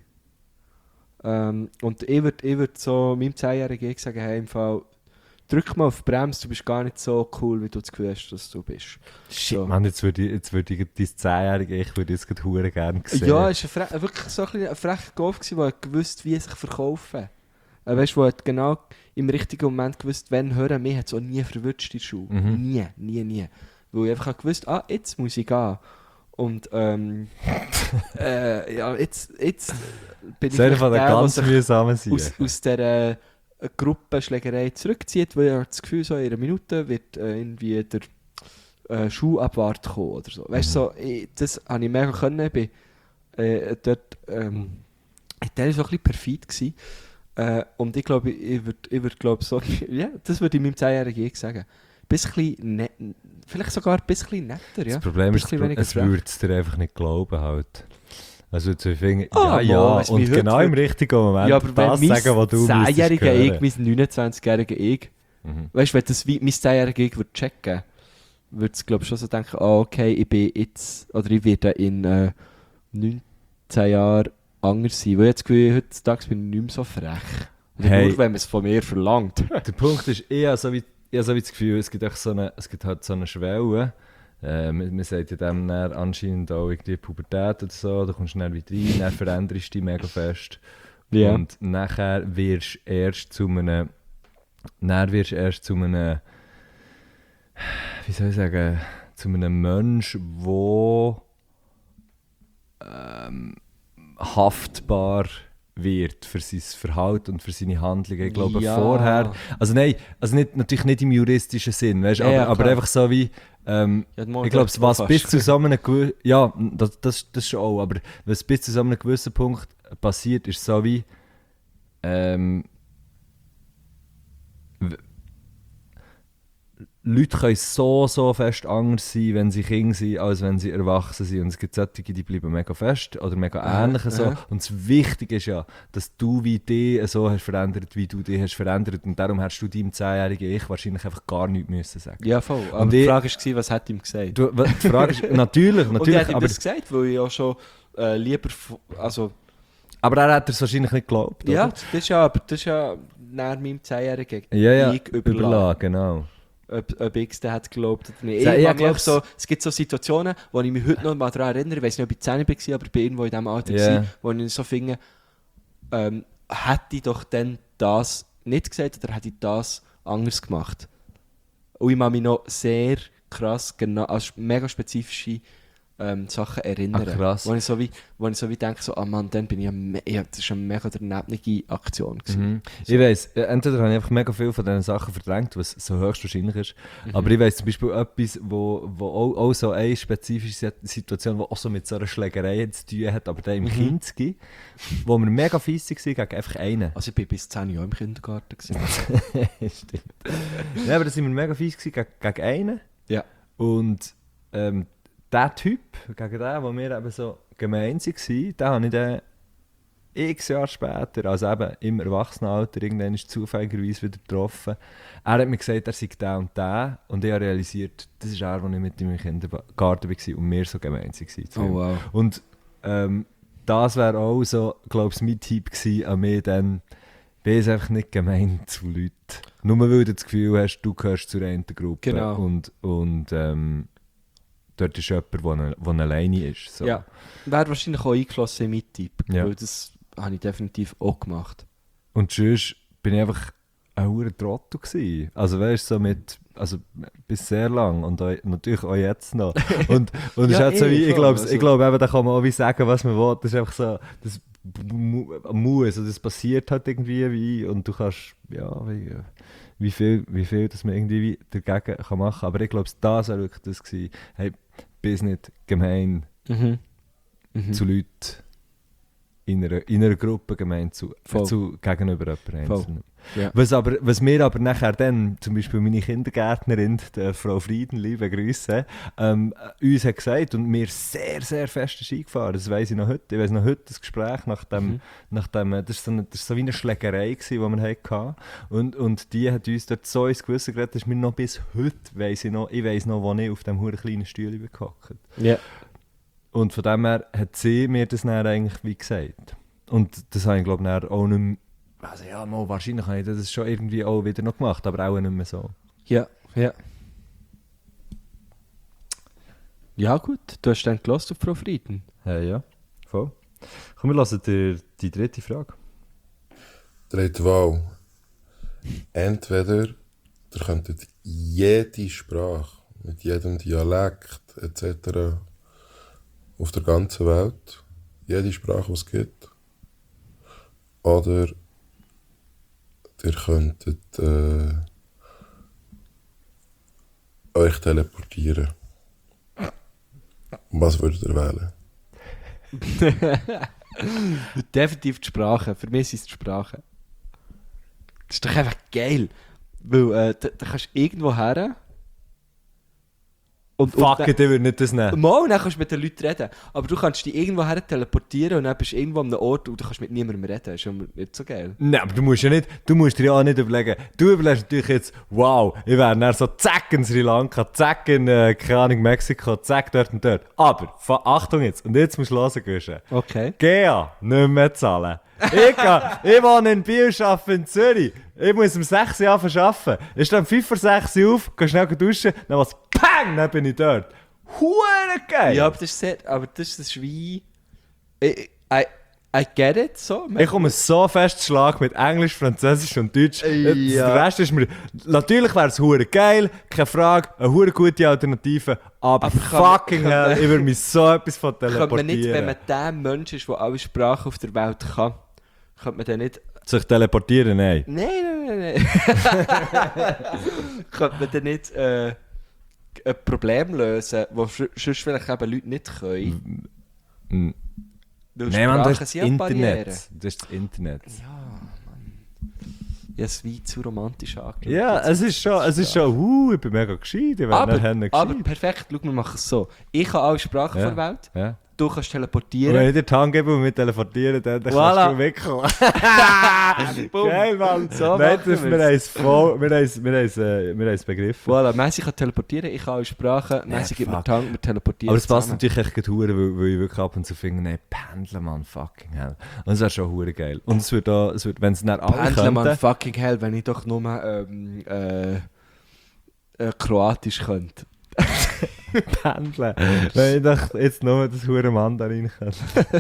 Ähm, und ich würde ich würd so meinem zehnjährigen Ich sagen, hey, im Fall, drück mal auf die Bremse, du bist gar nicht so cool, wie du das Gefühl hast, dass du bist. Shit, So. Mann, jetzt würde ich, jetzt würde ich dein zehnjährige Ich würde jetzt gerade hure gerne sehen. Ja, es war ein frech- wirklich so ein, bisschen ein frecher Golf, der gewusst, wie sich verkaufen. Äh, weißt du, der hat genau im richtigen Moment gewusst, wenn hören. Mich hat es auch nie verwünscht in der Schule. Mhm. Nie, nie, nie. Weil ich einfach gewusst, ah, jetzt muss ich gehen. Und ähm, äh, ja, jetzt, jetzt bin ich Das ist einer vielleicht von den der, der ganz sich mühsamen Sachen. aus, aus dieser äh, Gruppenschlägerei zurückzieht, weil er das Gefühl so in einer Minute wird äh, irgendwie der äh, Schulabwart kommen oder so. Weißt du, Mhm. so, ich, das habe ich mega können. Ich bin äh, dort ähm, der war so ein bisschen perfid gewesen. Äh, und ich glaube, ich würde ich würd, glaub, so, ja, das würde ich meinem zehnjährigen Ich sagen. Bisschen net, vielleicht sogar ein bisschen netter, ja. Das Problem ist, Bisschen weniger es frech. würde es dir einfach nicht glauben halt. Also zu finden, Ah, ja, ja, mal, weisst du, und wie heute genau im wird- richtigen Moment Ja, aber das wenn sagen, was du mein zehnjähriger Ich, müsstest mein neunundzwanzigjähriger Ich, hören. weißt du, wenn das wie mein zehnjähriger Ich würde checken, würde es glaube ich schon so denken, ah, okay, ich bin jetzt, oder ich werde in äh, neunzehn Jahren anders sein. Weil ich jetzt das Gefühl, heutzutage bin ich nicht mehr so frech. Oder Hey. nur, wenn man es von mir verlangt. Der Punkt ist, ich habe so wie, ich habe so wie das Gefühl, es gibt, echt so eine, es gibt halt so eine Schwelle. Äh, man, man sagt ja dem dann anscheinend auch irgendwie Pubertät oder so, da kommst du dann wieder rein, dann veränderst du dich mega fest. Ja. Und nachher wirst du erst zu einem, dann wirst du erst zu einem, wie soll ich sagen, zu einem Mensch, der ähm, haftbar wird für sein Verhalten und für seine Handlungen. Ich glaube Ja. vorher, also nein, also nicht, natürlich nicht im juristischen Sinn, weißt, Ja, aber, ja, aber klar. einfach so wie, ähm, Ja, ich glaube, was bis zu so einem gewissen, ja, das, das, das schon auch, aber was bis zu so einem gewissen Punkt passiert, ist so wie, ähm, w- Leute können so, so fest anders sein, wenn sie Kinder sind, als wenn sie erwachsen sind. Und es gibt solche, die bleiben mega fest oder mega Ja, ähnlich. So. ja. Und das Wichtige ist ja, dass du wie dich so hast verändert, wie du dich hast verändert. Und darum hast du deinem zehnjährigen Ich wahrscheinlich einfach gar nichts müssen sagen. Ja, voll. Aber Und die ich- Frage war, was hat ihm gesagt? Du, die Frage ist, natürlich, Und er natürlich, hat ihm aber, das gesagt, weil ich ja schon äh, lieber... f- Also, aber er hat es wahrscheinlich nicht geglaubt. ja, oder? das ist ja, aber das ist ja nach meinem zehnjährigen ja, ja, Ich überlassen. überlassen, genau. Ob, ob ich es den hat geglaubt oder nicht. Ja, Ich ja, kann mich einfach glaub's- so, es gibt so Situationen, wo ich mich heute noch mal daran erinnere, ich weiß nicht, ob ich zehn war, aber ich bin irgendwo in diesem Alter, Ja. gewesen, wo ich so finde, ähm, hätte ich doch dann das nicht gesagt oder hätte ich das anders gemacht. Und ich kann mich noch sehr krass, genau, als mega spezifische ähm, Sachen erinnern. Ah, krass. Wo ich so wie, wo ich so wie denke, so, ah Mann, dann bin ich ja, me- ja das war eine mega danebnige Aktion gewesen. Mhm. Ich weiss, äh, entweder habe ich einfach mega viel von diesen Sachen verdrängt, was so höchstwahrscheinlich ist. Mhm. Aber ich weiss zum Beispiel etwas, wo, wo auch, auch so eine spezifische Situation, die auch so mit so einer Schlägerei zu tun hat, aber dann im Mhm. Kinski, wo wir mega fies waren gegen einfach einen. Also ich bin bis zehn Jahre im Kindergarten gewesen. Stimmt. Ja, aber da sind wir mega fies gewesen gegen, gegen einen. Ja. Und ähm, der Typ, gegen den, wo wir eben so gemein waren, den habe ich dann x Jahre später, also eben im Erwachsenenalter, irgendwann ist zufälligerweise wieder getroffen. Er hat mir gesagt, er sei der und der. Und ich habe realisiert, das ist er, als ich mit ihm im Kindergarten war und wir so gemein waren. zu ihm. Oh wow. Und ähm, das wäre auch so, glaube ich, mein Tipp gewesen an mich dann, bin einfach nicht gemein zu Leuten. Nur weil du das Gefühl hast, du gehörst zu einer Gruppe. Genau. Und, und ähm, dort ist jemand, der, der alleine ist. So. Ja, wäre wahrscheinlich auch eingeflossen in meinen Tipp, Ja. weil das habe ich definitiv auch gemacht. Und sonst bin ich einfach ein hoher Trottel gewesen. Also weißt du, so mit, also bis sehr lang und auch, natürlich auch jetzt noch. Und, und es Ja, ist halt so eh, wie, ich voll, glaube, also- ich glaube eben, da kann man auch wie sagen, was man will. Das ist einfach so, das mu- muss, also das passiert halt irgendwie wie und du kannst, ja, wie, wie viel, wie viel das man irgendwie wie dagegen kann machen kann. Aber ich glaube, das war wirklich das gewesen. Hey, bist nicht gemein Mhm. Mhm. zu Leuten in einer, in einer Gruppe gemein zu, Voll. zu gegenüber jemandem Voll. Einzelnen. Ja. Was, aber, was mir aber nachher dann, zum Beispiel meine Kindergärtnerin, die Frau Frieden, liebe Grüße, ähm, uns hat gesagt und mir sehr, sehr fest ist eingefahren. Das weiss ich noch heute. Ich weiss noch heute das Gespräch nach dem, Mhm. nach dem das war so, eine- das ist so wie eine Schlägerei, gewesen, die wir hatten. Und, und die hat uns dort so ins Gewissen geredet, das ist mir noch bis heute, weiss ich noch, ich weiss noch, wo ich auf dem huren kleinen Stühle bin gehockt. Ja. Und von dem her hat sie mir das dann eigentlich wie gesagt. Und das habe ich glaube ich dann auch nicht mehr, also ja, mal, wahrscheinlich habe ich das schon irgendwie auch wieder noch gemacht, aber auch nicht mehr so. Ja, ja. Ja gut, du hast dann gelost auf Frau Frieden. Hey, ja, voll. Komm, wir lassen dir die dritte Frage. Dritte Wahl. Entweder ihr könntet jede Sprache mit jedem Dialekt et cetera auf der ganzen Welt, jede Sprache, die es gibt, oder ihr könntet äh, euch teleportieren. Was würdet ihr wählen? Definitiv die Sprache. Für mich sind es die Sprachen. Das ist doch einfach geil. Weil äh, da, da kannst du irgendwo her. Und, Fuck und it, ich würde nicht das nehmen. Mal, dann kannst du mit den Leuten reden. Aber du kannst dich irgendwo her teleportieren und dann bist du irgendwo an einem Ort und du kannst mit niemandem reden. Das ist ja nicht so geil. Nein, aber du musst ja nicht, du musst dir ja auch nicht überlegen. Du überlegst natürlich jetzt, wow, ich wäre dann so zack in Sri Lanka, zack in, äh, keine Ahnung, Mexiko, zack dort und dort. Aber, von, Achtung jetzt, und jetzt musst du hören, Guschen. Okay. Gea, nicht mehr zahlen. Ich, kann, ich wohne in Biel, arbeite in Zürich. Ich muss um sechs Uhr arbeiten. Ich stehe um fünf Uhr sechs Uhr auf, gehe schnell duschen, dann was, pang, dann bin ich dort. Hure geil! Ja, aber das ist sehr, aber das ist wie... I, I, I get it, so. Ich komme so fest zu Schlag mit Englisch, Französisch und Deutsch. Ja. Der Rest ist mir... Natürlich wäre es hure geil, keine Frage, eine hure gute Alternative, aber, Aber kann man- fucking kann hell, man- ich würde mich so etwas von Könnte teleportieren. man nicht, wenn man der Mensch ist, der alle Sprachen auf der Welt kann, könnte man dann nicht... Sich teleportieren, nein. Nein, nein, nein, nein. Könnte man dann nicht äh, ein Problem lösen, das sonst vielleicht eben Leute nicht können? Mm. Weil Nein, man, das Sprachen ist das sind ja Barrieren. Internet. Das ist das Internet. Ich habe es wie zu romantisch angeschaut. Ja, es ist schon, es ist schon, uh, ich bin mega gescheit, ich werde aber, nachher gescheit. aber perfekt, schau, wir machen es so. Ich habe alle Sprachen Ja. der Welt, Ja. du kannst Und teleportieren. wenn ich dir die Hand gebe und wir teleportieren, dann, dann Voilà. kannst du wickeln. Boom. Geil, Mann. So Nein, machen das, wir wir's. haben es voll, wir haben es, wir haben es, äh, wir haben es begriffen. Voilà, Messi kann teleportieren, ich kann alle Sprachen, Messi gibt mir fuck. die Hand, wir teleportieren Aber es passt zusammen. natürlich echt gut, weil, weil ich wirklich ab und zu finde, nein, pendeln, Mann, fucking hell. Und es wäre schon hure geil. Und es wird auch, es wird, wenn es nicht alle Pendler, man, könnten, fucking hell, wenn ich doch nur ähm, äh, äh, Kroatisch könnte. pendeln. Wenn ich doch jetzt nur das hure Mandarin könnte.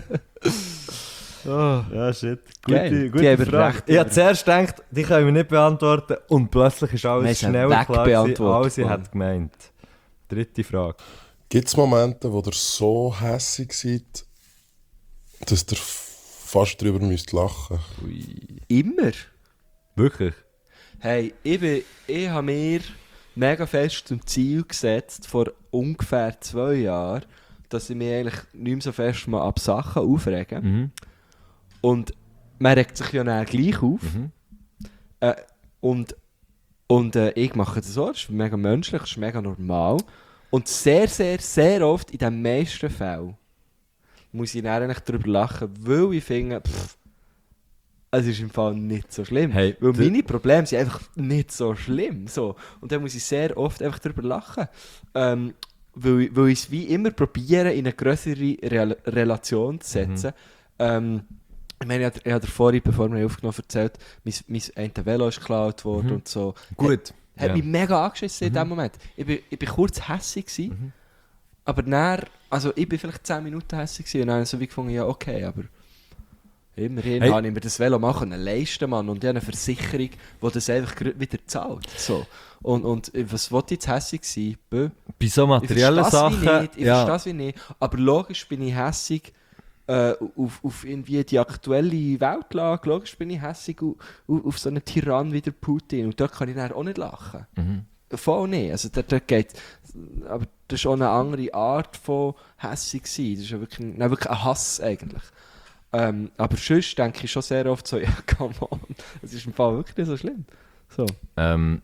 Oh. Ja, shit. Geil. Gute, Die gute haben Frage. recht, Ich habe oder? zuerst gedacht, die können wir nicht beantworten. Und plötzlich ist Wir alles haben sie schneller klar gewesen, wegbeantwortet, als ich Mann. hätte gemeint. Dritte Frage. Gibt es Momente, wo ihr so hässig seid, dass ihr fast drüber müsst lachen? Immer? Wirklich? Hey, ich, bin, ich habe mir mega fest zum Ziel gesetzt, vor ungefähr zwei Jahren, dass ich mich eigentlich nicht mehr so fest mal ab Sachen aufrege. Mhm. Und man regt sich ja dann gleich auf. Mhm. Äh, und und äh, ich mache das so, das ist mega menschlich, das ist mega normal. Und sehr, sehr, sehr oft, in den meisten Fällen, muss ich dann eigentlich darüber lachen, weil ich finde, pff, es ist im Fall nicht so schlimm. Hey, weil du- meine Probleme sind einfach nicht so schlimm. So. Und dann muss ich sehr oft einfach darüber lachen. Ähm, weil, ich- weil ich es wie immer probiere, in eine größere Rel Relation zu setzen. Ähm, ich meine, ich habe- ich habe dir vorhin, bevor wir aufgenommen haben, erzählt, mein, mein ein Velo ist geklaut worden und so. Gut. Hat Ja. mich mega angeschissen in dem Moment. Ich bin, ich bin kurz hässig gewesen, aber dann, also ich bin vielleicht zehn Minuten hässig gewesen und dann habe ich so wie gefunden, ja okay, aber immerhin Hey. habe ich mir das Velo machen können leisten, Mann, und ich habe eine Versicherung, die das einfach grad wieder zahlt. So. Und, und was wollte ich jetzt hässig sein? Bö. Bei so Ich materiellen verstehe es wie Sachen. nicht, ich ja. verstehe es wie nicht, aber logisch bin ich hässig äh, auf, auf irgendwie die aktuelle Weltlage, logisch bin ich hässig auf, auf so einen Tyrann wie der Putin und dort kann ich dann auch nicht lachen. Mhm. Voll nicht, also dort, dort geht, aber das ist auch eine andere Art von hässig sein, das ist ja wirklich, nein, wirklich ein Hass eigentlich. Ähm, aber sonst denke ich schon sehr oft so, ja, come on, es ist im Fall wirklich nicht so schlimm. So. Ähm,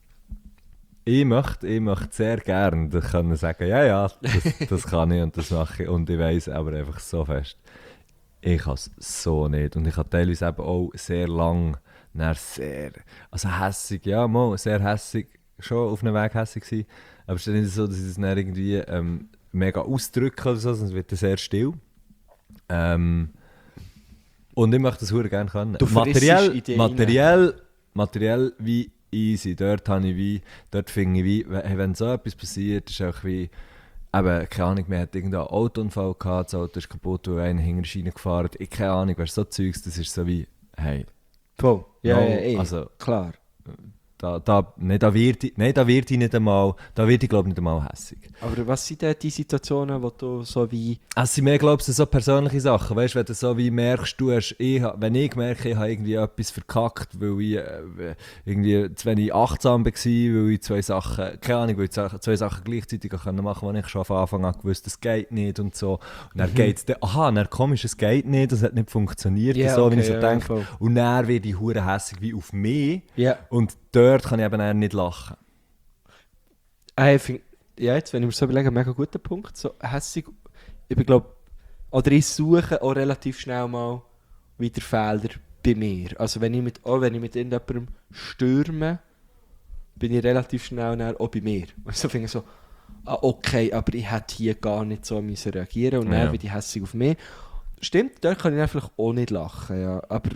ich möchte, ich möchte sehr gerne das können sagen, ja, ja, das, das kann ich und das mache ich. Und ich weiss aber einfach so fest, ich kann es so nicht. Und ich habe teilweise eben auch sehr lang, dann sehr, also hässig, ja, mal, sehr hässig, schon auf einem Weg hässig gewesen. Aber es ist dann nicht so, dass ich das dann irgendwie ähm, mega ausdrücke oder so, sonst wird es sehr still. Ähm, und ich möchte das verdammt gerne können. Du frissest Materiell, in dich materiell, materiell wie easy. Dort habe ich wie, dort finde ich wie, wenn wenn so etwas passiert, ist auch wie, eben, keine Ahnung, man hat irgendeinen Autounfall gehabt, das Auto ist kaputt, wo einer hinter der Schiene gefahren hat. Ich keine Ahnung, wer so Zeugs, das ist so wie, hey, Voll. Ja, no, ja, eh. also, Klar. da, da, nee, da wird ich, nee, da wird ich nicht einmal, da wird ich glaube nicht einmal hässig. Aber was sind denn die Situationen, wo du so wie... Es sind mehr, glaube ich, so persönliche Sachen. Weißt du, wenn du so wie merkst, du hast, ich, ha- wenn ich merke, ich habe irgendwie etwas verkackt, weil ich äh, irgendwie zu wenig achtsam war, weil ich zwei Sachen, keine Ahnung, weil ich zwei zwei Sachen gleichzeitig machen konnte, die ich schon von Anfang an gewusst, das geht nicht und so. Und dann geht es dann, aha, dann komisch, es geht nicht, das hat nicht funktioniert, Ja, so wie okay, ich so ja, denke. voll. Und dann werde ich hure hässig wie auf mich. Ja. Und dort kann ich eben dann nicht lachen. Hey, ich find, ja, jetzt, wenn ich mir so überlege, ein mega guter Punkt. So hässig, ich glaube, oder ich suche auch relativ schnell mal wieder Fehler bei mir. Also wenn ich mit, auch wenn ich mit irgendjemandem stürme, bin ich relativ schnell dann auch bei mir. Und so finde ich so, ah, okay, aber ich hätte hier gar nicht so müssen reagieren und dann Ja. bin ich hässig auf mich. Stimmt, dort kann ich dann vielleicht auch nicht lachen, ja, aber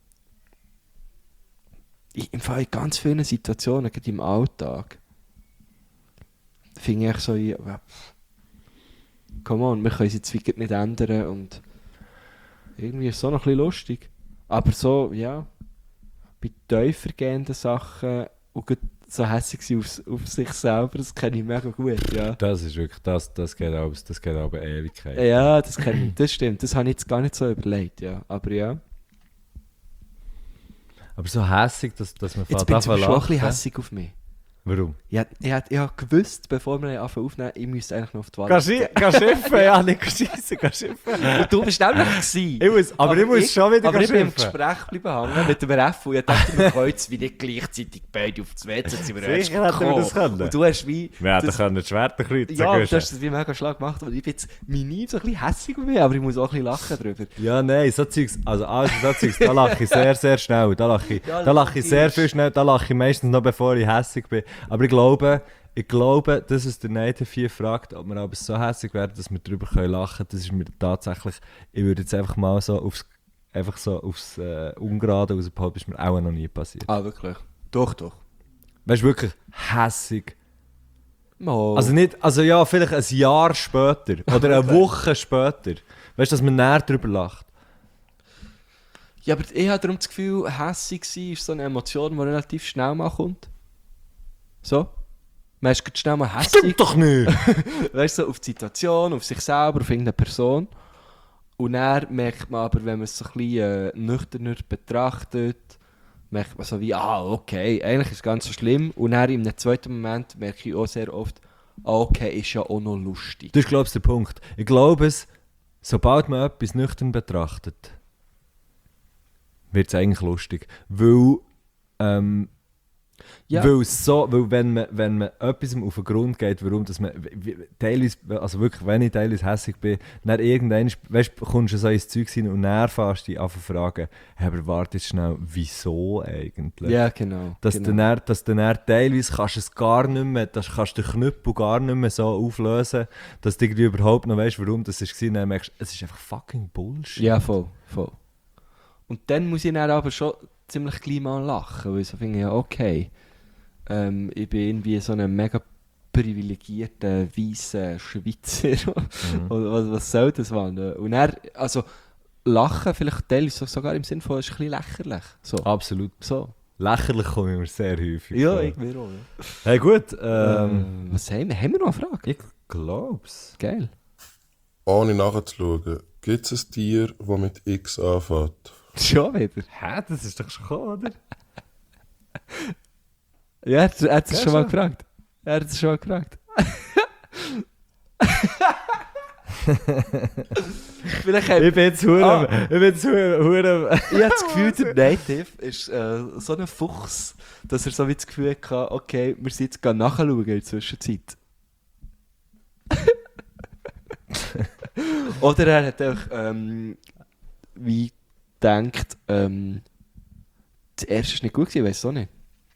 ich, im Fall in ganz vielen Situationen, gerade im Alltag, finde ich so, ja, pff, come on, wir können es jetzt wirklich nicht ändern und irgendwie ist es so noch ein bisschen lustig. Aber so, ja, bei tiefer gehenden Sachen und gerade so hässig sein auf, auf sich selber, das kenne ich mega gut, ja. Das ist wirklich, das, das geht aber, das geht aber Ewigkeit. Ja, das kenne ich, das stimmt, das habe ich jetzt gar nicht so überlegt, ja, aber ja. Aber so hässig, dass, dass man Jetzt fährt bin ich zum an Beispiel auch ein bisschen lachen. hässig auf mich. Warum? Ja, ich hab- ich hab gewusst, bevor wir anfangen aufnehmen, ich müsste eigentlich noch auf die Toilette. Geh schiffen, ja, nicht schiessen, geh schiffen. Und du bist nämlich gewesen. Ich muss, aber, ich muss schon wieder Aber ich bin im schiffen. Gespräch bleiben hängen mit dem Ref und ich dachte, wir können jetzt wie nicht gleichzeitig beide auf das W C, sind wir erst Sicher hätten wir das gekommen. können. Und du hast wie... Wir hätten das- können die Schwerter kreuzen Ja, können. du hast das wie mega schlag gemacht und ich bin jetzt nie so ein bisschen hässig auf mich, aber ich muss auch ein bisschen lachen drüber. Ja, nein, so Zeugs, also alles so Zeugs, da lache ich sehr, sehr schnell. Da lache ich, Ja, da lache ich sehr logisch. viel schnell, da lache ich meistens noch bevor ich hässig bin. Aber ich glaube, ich glaube, dass es der Native hier fragt, ob wir aber so hässig werden, dass wir darüber können lachen können. Das ist mir tatsächlich, ich würde jetzt einfach mal so aufs, einfach so aufs äh, Ungerade rausbehalten, ist mir auch noch nie passiert. Ah, wirklich? Doch, doch. Weißt du, wirklich hässig. Mal. Also nicht, also ja, vielleicht ein Jahr später oder eine Woche später. Weißt du, dass man näher darüber lacht. Ja, aber ich habe darum das Gefühl, hässig sein ist so eine Emotion, die relativ schnell mal kommt. So? Man ist grad schnell mal hässig. Stimmt doch nicht! Weißt du, so auf die Situation, auf sich selber, auf irgendeine Person. Und dann merkt man aber, wenn man es so ein bisschen äh, nüchterner betrachtet, merkt man so wie, ah, okay, eigentlich ist es ganz so schlimm. Und dann im zweiten Moment merke ich auch sehr oft, ah, okay, ist ja auch noch lustig. Das ist, glaube ich, der Punkt. Ich glaube es, sobald man etwas nüchtern betrachtet, wird es eigentlich lustig. Weil, ähm, Ja. weil, es so, weil wenn, man, wenn man etwas auf den Grund geht, warum dass man, wie- wie- teilweise, also wirklich, wenn ich teilweise hässig bin, dann irgendwann, weißt, kommst du so ins Zeug rein und dann fährst du dich an zu fragen, hey, aber warte jetzt schnell, wieso eigentlich? Ja, genau. Dass, genau. du dann, dass du dann teilweise kannst du es gar nicht mehr, das kannst du den Knüppel gar nicht mehr so auflösen, dass du irgendwie überhaupt noch weißt, warum das war. Und dann merkst du, es ist einfach fucking Bullshit. Ja, voll, voll. Und dann muss ich dann aber schon ziemlich gleich mal lachen, weil ich so finde, ja, okay, ähm, ich bin irgendwie so ein mega privilegierter, weißer Schweizer. Und was, was soll das, Mann? Und dann, also, lachen vielleicht teilweise sogar im Sinne von, es ist ein bisschen lächerlich. So. Absolut. so. Lächerlich komme ich mir sehr häufig Ja, vor. ich mir auch. Ja. Hey gut, ähm, Ähm, was haben wir? Haben wir noch eine Frage? ich glaub's. Geil. Ohne nachzuschauen, gibt es ein Tier, das mit X anfängt? Schon wieder? Hä, das ist doch schon gekommen, oder? Ja, er hat er hat es Ja, schon mal schon. gefragt. Er hat es schon mal gefragt. Vielleicht hat, Ich bin jetzt hure, Ah. ich bin jetzt hure, hure ich habe das Gefühl, der Native ist äh, so ein Fuchs, dass er so wie das Gefühl hatte, okay, wir sind jetzt nachschauen in der Zwischenzeit. Oder er hat auch ähm, wie gedacht, ähm, das erste ist nicht gut gewesen, ich weiß auch nicht.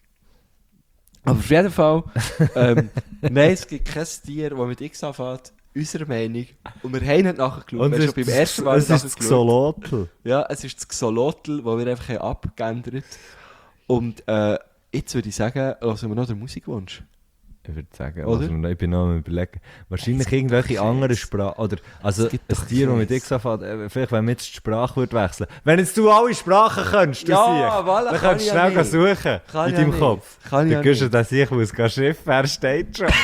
Aber auf jeden Fall, ähm, nein, es gibt kein Tier, das mit X anfängt, unserer Meinung. Und wir haben nicht nachgeschaut. Und wir es haben ist, schon beim ersten Mal es ist das nachgeschaut. Xolotl. Ja, es ist das Xolotl, das wir einfach haben abgeändert haben. Und äh, jetzt würde ich sagen, lassen wir noch den Musikwunsch. Ich würde sagen, Oder? also, ich bin noch am überlegen. Wahrscheinlich Es gibt irgendwelche doch andere keins. Sprachen. Oder, also Es gibt ein doch Tier, das mit keins. X anfängt. äh, Vielleicht, wenn wir jetzt die Sprache würde wechseln. Wenn jetzt du alle Sprachen könntest, du Ja, Sieg, voilà, dann kann könntest ich du ja schnell nicht. suchen Kann in ich ja deinem nicht. Kopf. Kann ich ja Dann gehst du, nicht. dass ich muss gehen schiffen, er steht schon.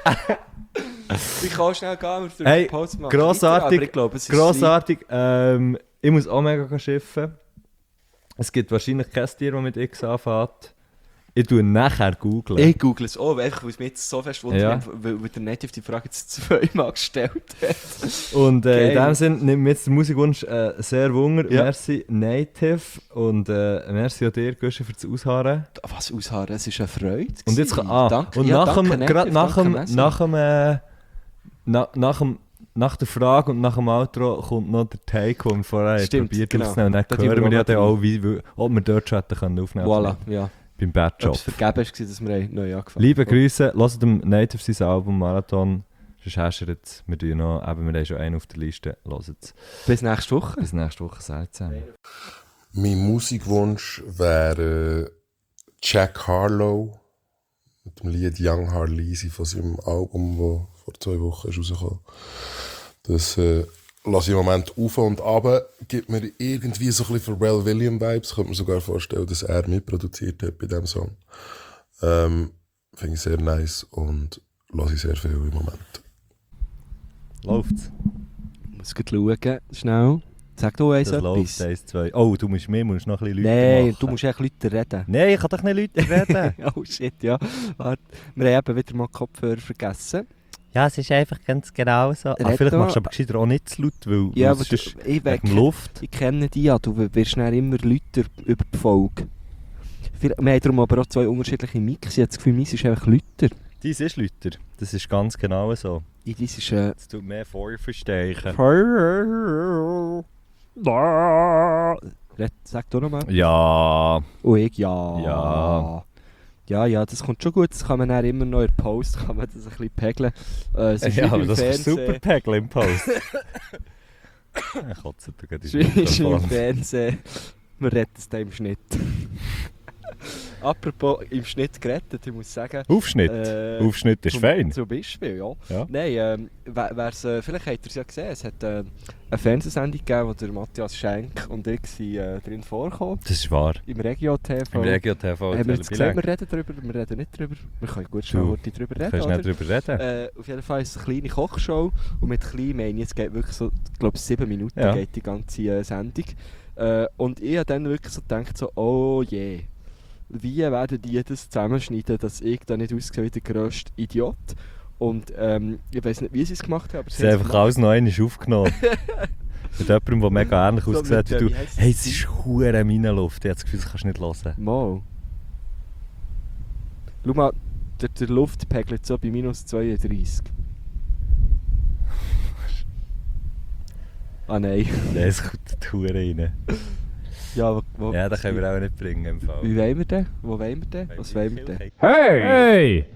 Ich kann schnell gehen, wir dürfen Hey, Pause machen. grossartig, Aber ich glaube, es ist grossartig. Ähm, ich muss auch mega gehen schiffen. Es gibt wahrscheinlich kein Tier, das mit X anfängt. Ich tue nachher googeln. Ich google es auch, einfach weil es mich jetzt so fest wundert, Ja. weil, weil der Native die Frage jetzt zweimal gestellt hat. Und äh, in Geil. dem Sinn nimmt mir jetzt der Musikwunsch äh, sehr Wunder. Ja. Merci Native und äh, merci auch dir, Guschen, für das Ausharren. Was ausharren, es ist eine Freude. Und jetzt gewesen. ah, danke, und ja, nach, danke, dem, Native, grad nach, danke, dem, Messi. nach, dem, äh, na, nach dem nach der Frage und nach dem Outro kommt noch der Take, den wir vorher Stimmt, probiert genau. aufzunehmen. Und dann Da tun hören wir wir ja auch dann noch auch, wie, wie, ob wir dort schon hätten können aufnehmen Voilà, können. ja. Beim Ob Badjob. es vergeben war, dass wir neu angefangen Liebe Grüße, hört dem Native sein Album Marathon. Sonst hast du jetzt, wir tun noch, eben, wir haben schon einen auf der Liste, hört es. Bis nächste Woche. Bis nächste Woche, seid zusammen. Mein Musikwunsch wäre Jack Harlow mit dem Lied Young Harleasy von seinem Album, das vor zwei Wochen ist rausgekommen ist. Das äh, lasse ich im Moment auf und ab. Gibt mir irgendwie so ein bisschen Pharrell Williams-Vibes. Ich könnte mir sogar vorstellen, dass er mitproduziert hat bei diesem Song. Ähm, Finde ich sehr nice und lasse ich sehr viel im Moment. Läuft's? Ich muss gut schauen, schnell. Sag du eins Das läuft, etwas. eins, zwei. Oh, du musst mir musst noch ein bisschen Leute Nein, machen. du musst echt Leute reden. Nein, ich kann doch nicht Leute reden. Oh shit, ja. Warte, wir haben eben wieder mal Kopfhörer vergessen. Ja, es ist einfach ganz genau so. Ah, Red vielleicht mal. machst du aber gescheiter auch nicht zu laut, weil, Ja, weil aber es du, ist ich, wegen we- Luft. ich kenne dich ja, du wirst dann immer lauter über die Folge. Wir wir haben darum aber auch zwei unterschiedliche Mix. Ich habe das Gefühl, meins ist einfach lauter. Dies ist lauter. Das ist ganz genau so. Ja, das ist... Äh, Es tut mehr vorverstärken. Red, sag du nochmal. Ja. Oh, ich ja. Ja. Ja, ja, das kommt schon gut. Das kann man dann immer noch in der Post kann man das ein bisschen pegeln. Äh, es ist wie Ja, aber beim das ist Fernsehen. super Pegel im Post. Ich kotze da gerade Es in ist wie- ist wie im Mikrofon. Fernsehen. Man rettet es da im Schnitt. Apropos im Schnitt gerettet, ich muss sagen. Aufschnitt. äh, Aufschnitt ist zum, fein. Zum Beispiel, ja. Ja. Nein, ähm, wer, wer's, äh, vielleicht habt ihr es ja gesehen, es hat äh, eine Fernsehsendung gegeben, wo der Matthias Schenk und ich sind, äh, drin vorkommen. Das ist wahr. Im Regio-T V. Im Regio-T V. Haben wir jetzt gesagt, wir reden darüber, wir reden nicht darüber. Wir können gut schnell Du, heute darüber Du reden, kannst oder? nicht drüber reden. Äh, auf jeden Fall ist es eine kleine Kochshow und mit klein meine ich, es geht wirklich so, ich glaube sieben Minuten Ja. geht die ganze äh, Sendung. Äh, und ich habe dann wirklich so gedacht, so, oh je, wie werden die das zusammenschneiden, dass ich da nicht aussehe wie der grösste Idiot. Und ähm, ich weiß nicht, wie sie es gemacht haben, aber Es sie ist haben es einfach gemacht. alles noch einmal aufgenommen. Mit jemandem, der mega ähnlich So aussieht mit, wie äh, du. wie heisst Hey, das? es ist hure Minenluft. Ich habe das Gefühl, das kannst du nicht hören. Mal. Schau mal, der, der Luft pegelt so bei minus zweiunddreißig. Ah nein. Nein, es kommt die Hure rein. Ja, wo, wo, Ja, das können wir auch nicht bringen im Fall. Wie wollen wir denn? Wo wollen wir denn? Was wollen wir denn? Hey!